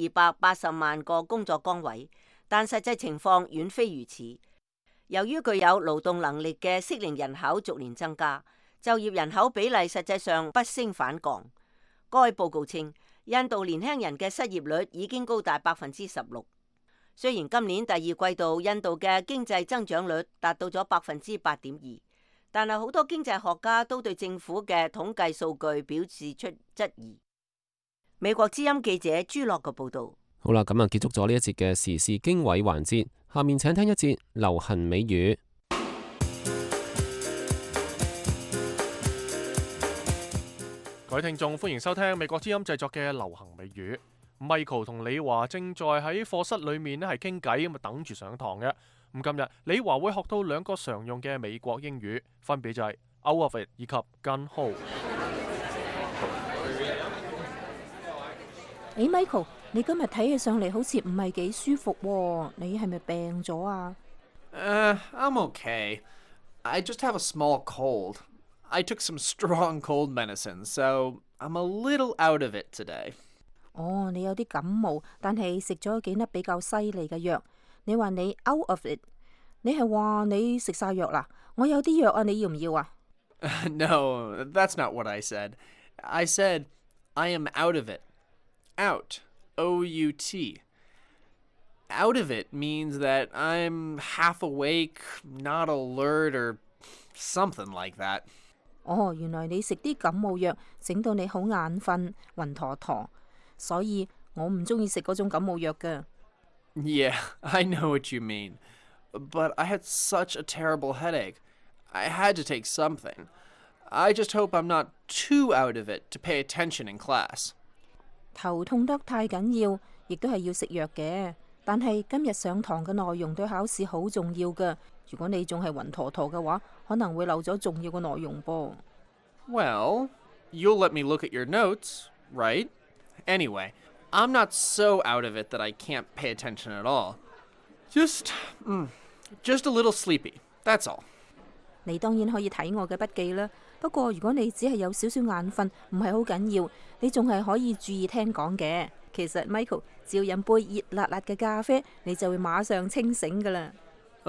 [SPEAKER 5] 1280萬個工作崗位，但實際情況遠非如此。由於具有勞動能力嘅適齡人口逐年增加，就業人口比例實際上不升反降。該報告稱，印度年輕人嘅失業率已經高達16%。雖然今年第二季度印度嘅經濟增長率達到咗8.2%，但係好多經濟學家都對政府嘅統計數據表示出質疑。美國之音記者朱樂嘅報道。
[SPEAKER 1] 好啦，咁啊結束咗呢一節嘅時事經緯環節，下面請聽一節流行美語。
[SPEAKER 8] 各位聽眾，歡迎收聽美國之音製作嘅流行美語。Michael 同李華正在喺課室裏面係傾偈，咁啊等住上堂嘅。咁今日李華會學到2個常用嘅美國英語，分別就係 out of it 以及 gun ho。
[SPEAKER 4] Michael， 你今日睇起上嚟好似唔係幾舒服喎，你係咪病咗啊
[SPEAKER 12] ？I'm okay. I just have a small cold. I took some strong cold medicine, so I'm a little out of it today.
[SPEAKER 4] 哦，你有啲感冒，但係食咗幾粒比較犀利嘅藥。你話你 out of it， 你係話你食晒藥啦？我有啲藥啊，你要唔要啊
[SPEAKER 12] ？No, that's not what I said. I said I am out of it. Out, O-U-T. Out of it means that I'm half awake, not alert, or something like that.
[SPEAKER 4] 哦，原來你食啲感冒藥，整到你好眼瞓、暈陀陀，所以我唔中意食嗰種感冒藥㗎。
[SPEAKER 12] Yeah, I know what you mean. but I had such a terrible headache. I had to take something. I just hope I'm not too out of it to pay attention in class.
[SPEAKER 4] 頭痛得太緊要，亦都係要食藥嘅。但係今日上堂嘅內容對考試好重要㗎。如果你仲係暈陀陀嘅話，可能會漏咗重要嘅內容噃。
[SPEAKER 12] Well, you'll let me look at your notes, right? Anyway, I'm not so out of it that I can't pay attention at all. Just a little sleepy, that's all.
[SPEAKER 4] 你當然可以睇我嘅筆記啦。不過如果你只係有少少眼瞓，唔係好緊要，你仲係可以注意聽講嘅。其實 Michael 只要飲杯熱辣辣嘅咖啡，你就會馬上清醒㗎啦。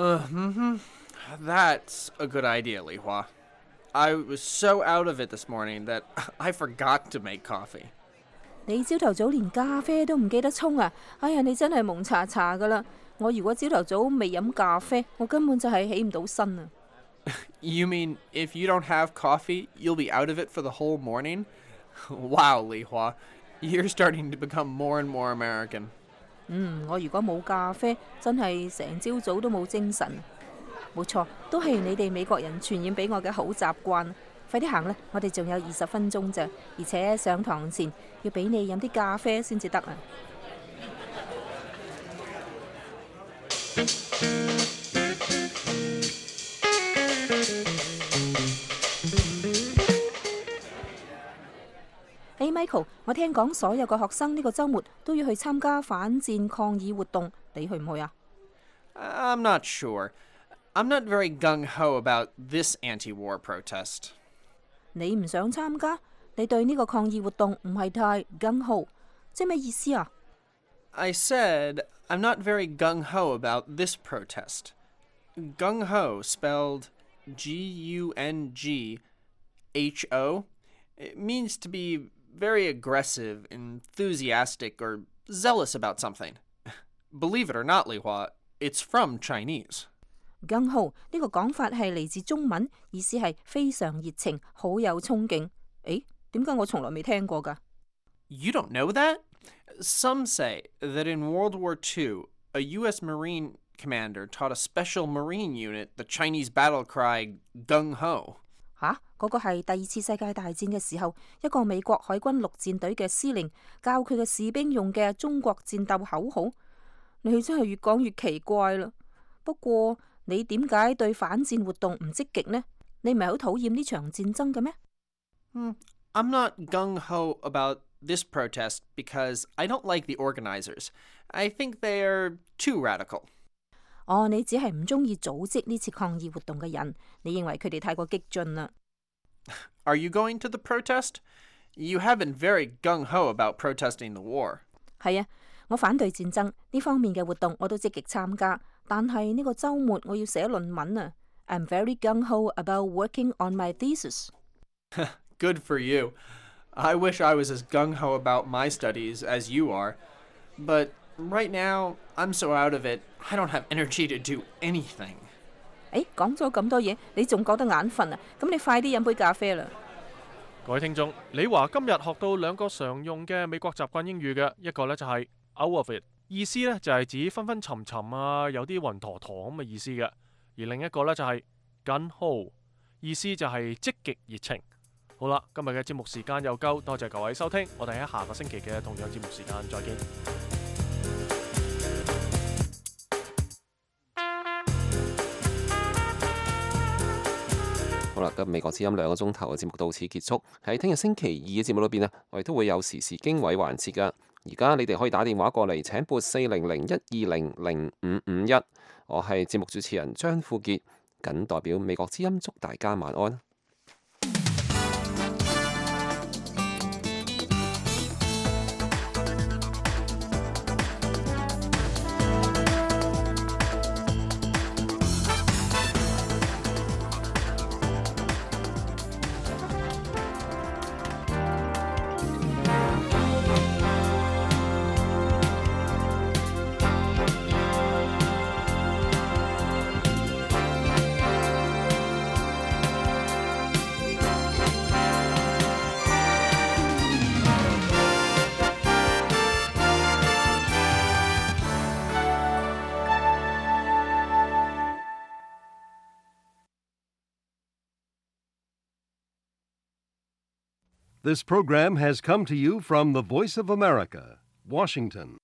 [SPEAKER 12] That's a good idea, Li Hua. I was so out of it this morning that I forgot to make coffee.
[SPEAKER 4] 你朝頭早連咖啡都唔記得沖啊！哎呀，你真係蒙查查㗎啦！我如果朝頭早未飲咖啡，我根本就係起唔到身啊！
[SPEAKER 12] You mean if you don't have coffee, you'll be out of it for the whole morning? Wow, Li Hua, you're starting to become more and more American.
[SPEAKER 4] 我如果冇咖啡，真係成朝早都冇精神。冇錯，都係你哋美國人傳染俾我嘅好習慣。快啲行啦，我哋仲有20分鐘咋，而且上堂前要俾你飲啲咖啡先至得啊！Michael， 我聽講所有嘅學生呢個週末都要去參加反戰抗議活動，你去唔去啊？
[SPEAKER 12] I'm not sure. I'm not very gung-ho about this anti-war protest.
[SPEAKER 4] 你唔想參加？你對呢個抗議活動唔係太 gung-ho， 即係咩意思啊？
[SPEAKER 12] I said I'm not very gung-ho about this protest. Gung-ho spelled G-U-N-G-H-O. It means to be very aggressive, enthusiastic, or zealous about something. Believe it or not, Li Hua, it's from Chinese.
[SPEAKER 4] gung-ho 呢個講法係嚟自中文，意思係非常熱情，好有衝勁。誒，點解我從來未聽過㗎？
[SPEAKER 12] You don't know that? Some say that in World War II, a U.S. Marine commander taught a special Marine unit the Chinese battle cry gung-ho.
[SPEAKER 4] 嚇，嗰個係第2次世界大戰嘅時候，一個美國海軍陸戰隊嘅司令教佢嘅士兵用嘅中國戰鬥口號。你真係越講越奇怪啦。不過你點解對反戰活動唔積極呢？你唔係好討厭呢場戰爭嘅咩
[SPEAKER 12] ？I'm not gung-ho about this protest because I don't like the organizers. I think they are too radical.
[SPEAKER 4] 哦，你只係唔中意組織呢次抗議活動嘅人，你認為佢哋太過激進啦。
[SPEAKER 12] Are you going to the protest? You have been very gung-ho about protesting the war.
[SPEAKER 4] 係啊，我反對戰爭呢方面嘅活動我都積極參加，但係呢個週末我要寫論文啊。I'm very gung-ho about working on my thesis.
[SPEAKER 12] Good for you. I wish I was as gung-ho about my studies as you are. But right now, I'm so out of it, I don't have energy to do anything.
[SPEAKER 4] 誒，講咗咁多嘢，你仲覺得眼瞓啊？咁你快啲飲杯咖啡啦！
[SPEAKER 8] 各位聽眾，李華今日學到2個常用嘅美國習慣英語嘅，一個呢就係 out of it， 意思呢就係指昏昏沉沉啊，有啲暈陀陀咁嘅意思嘅；而另一個呢就係 gung-ho， 意思就係積極熱情。好啦，今日嘅節目時間又夠，多謝各位收聽，我哋喺下個星期嘅同樣節目時間再見。
[SPEAKER 1] 好啦，咁美國之音2個鐘頭嘅節目到此結束。喺聽日星期2嘅節目裏邊啊，我哋都會有時事經緯環節噶。而家你哋可以打電話過嚟，請撥400-120-0551。我係節目主持人張富傑，謹代表美國之音祝大家晚安。
[SPEAKER 13] This program has come to you from the Voice of America, Washington.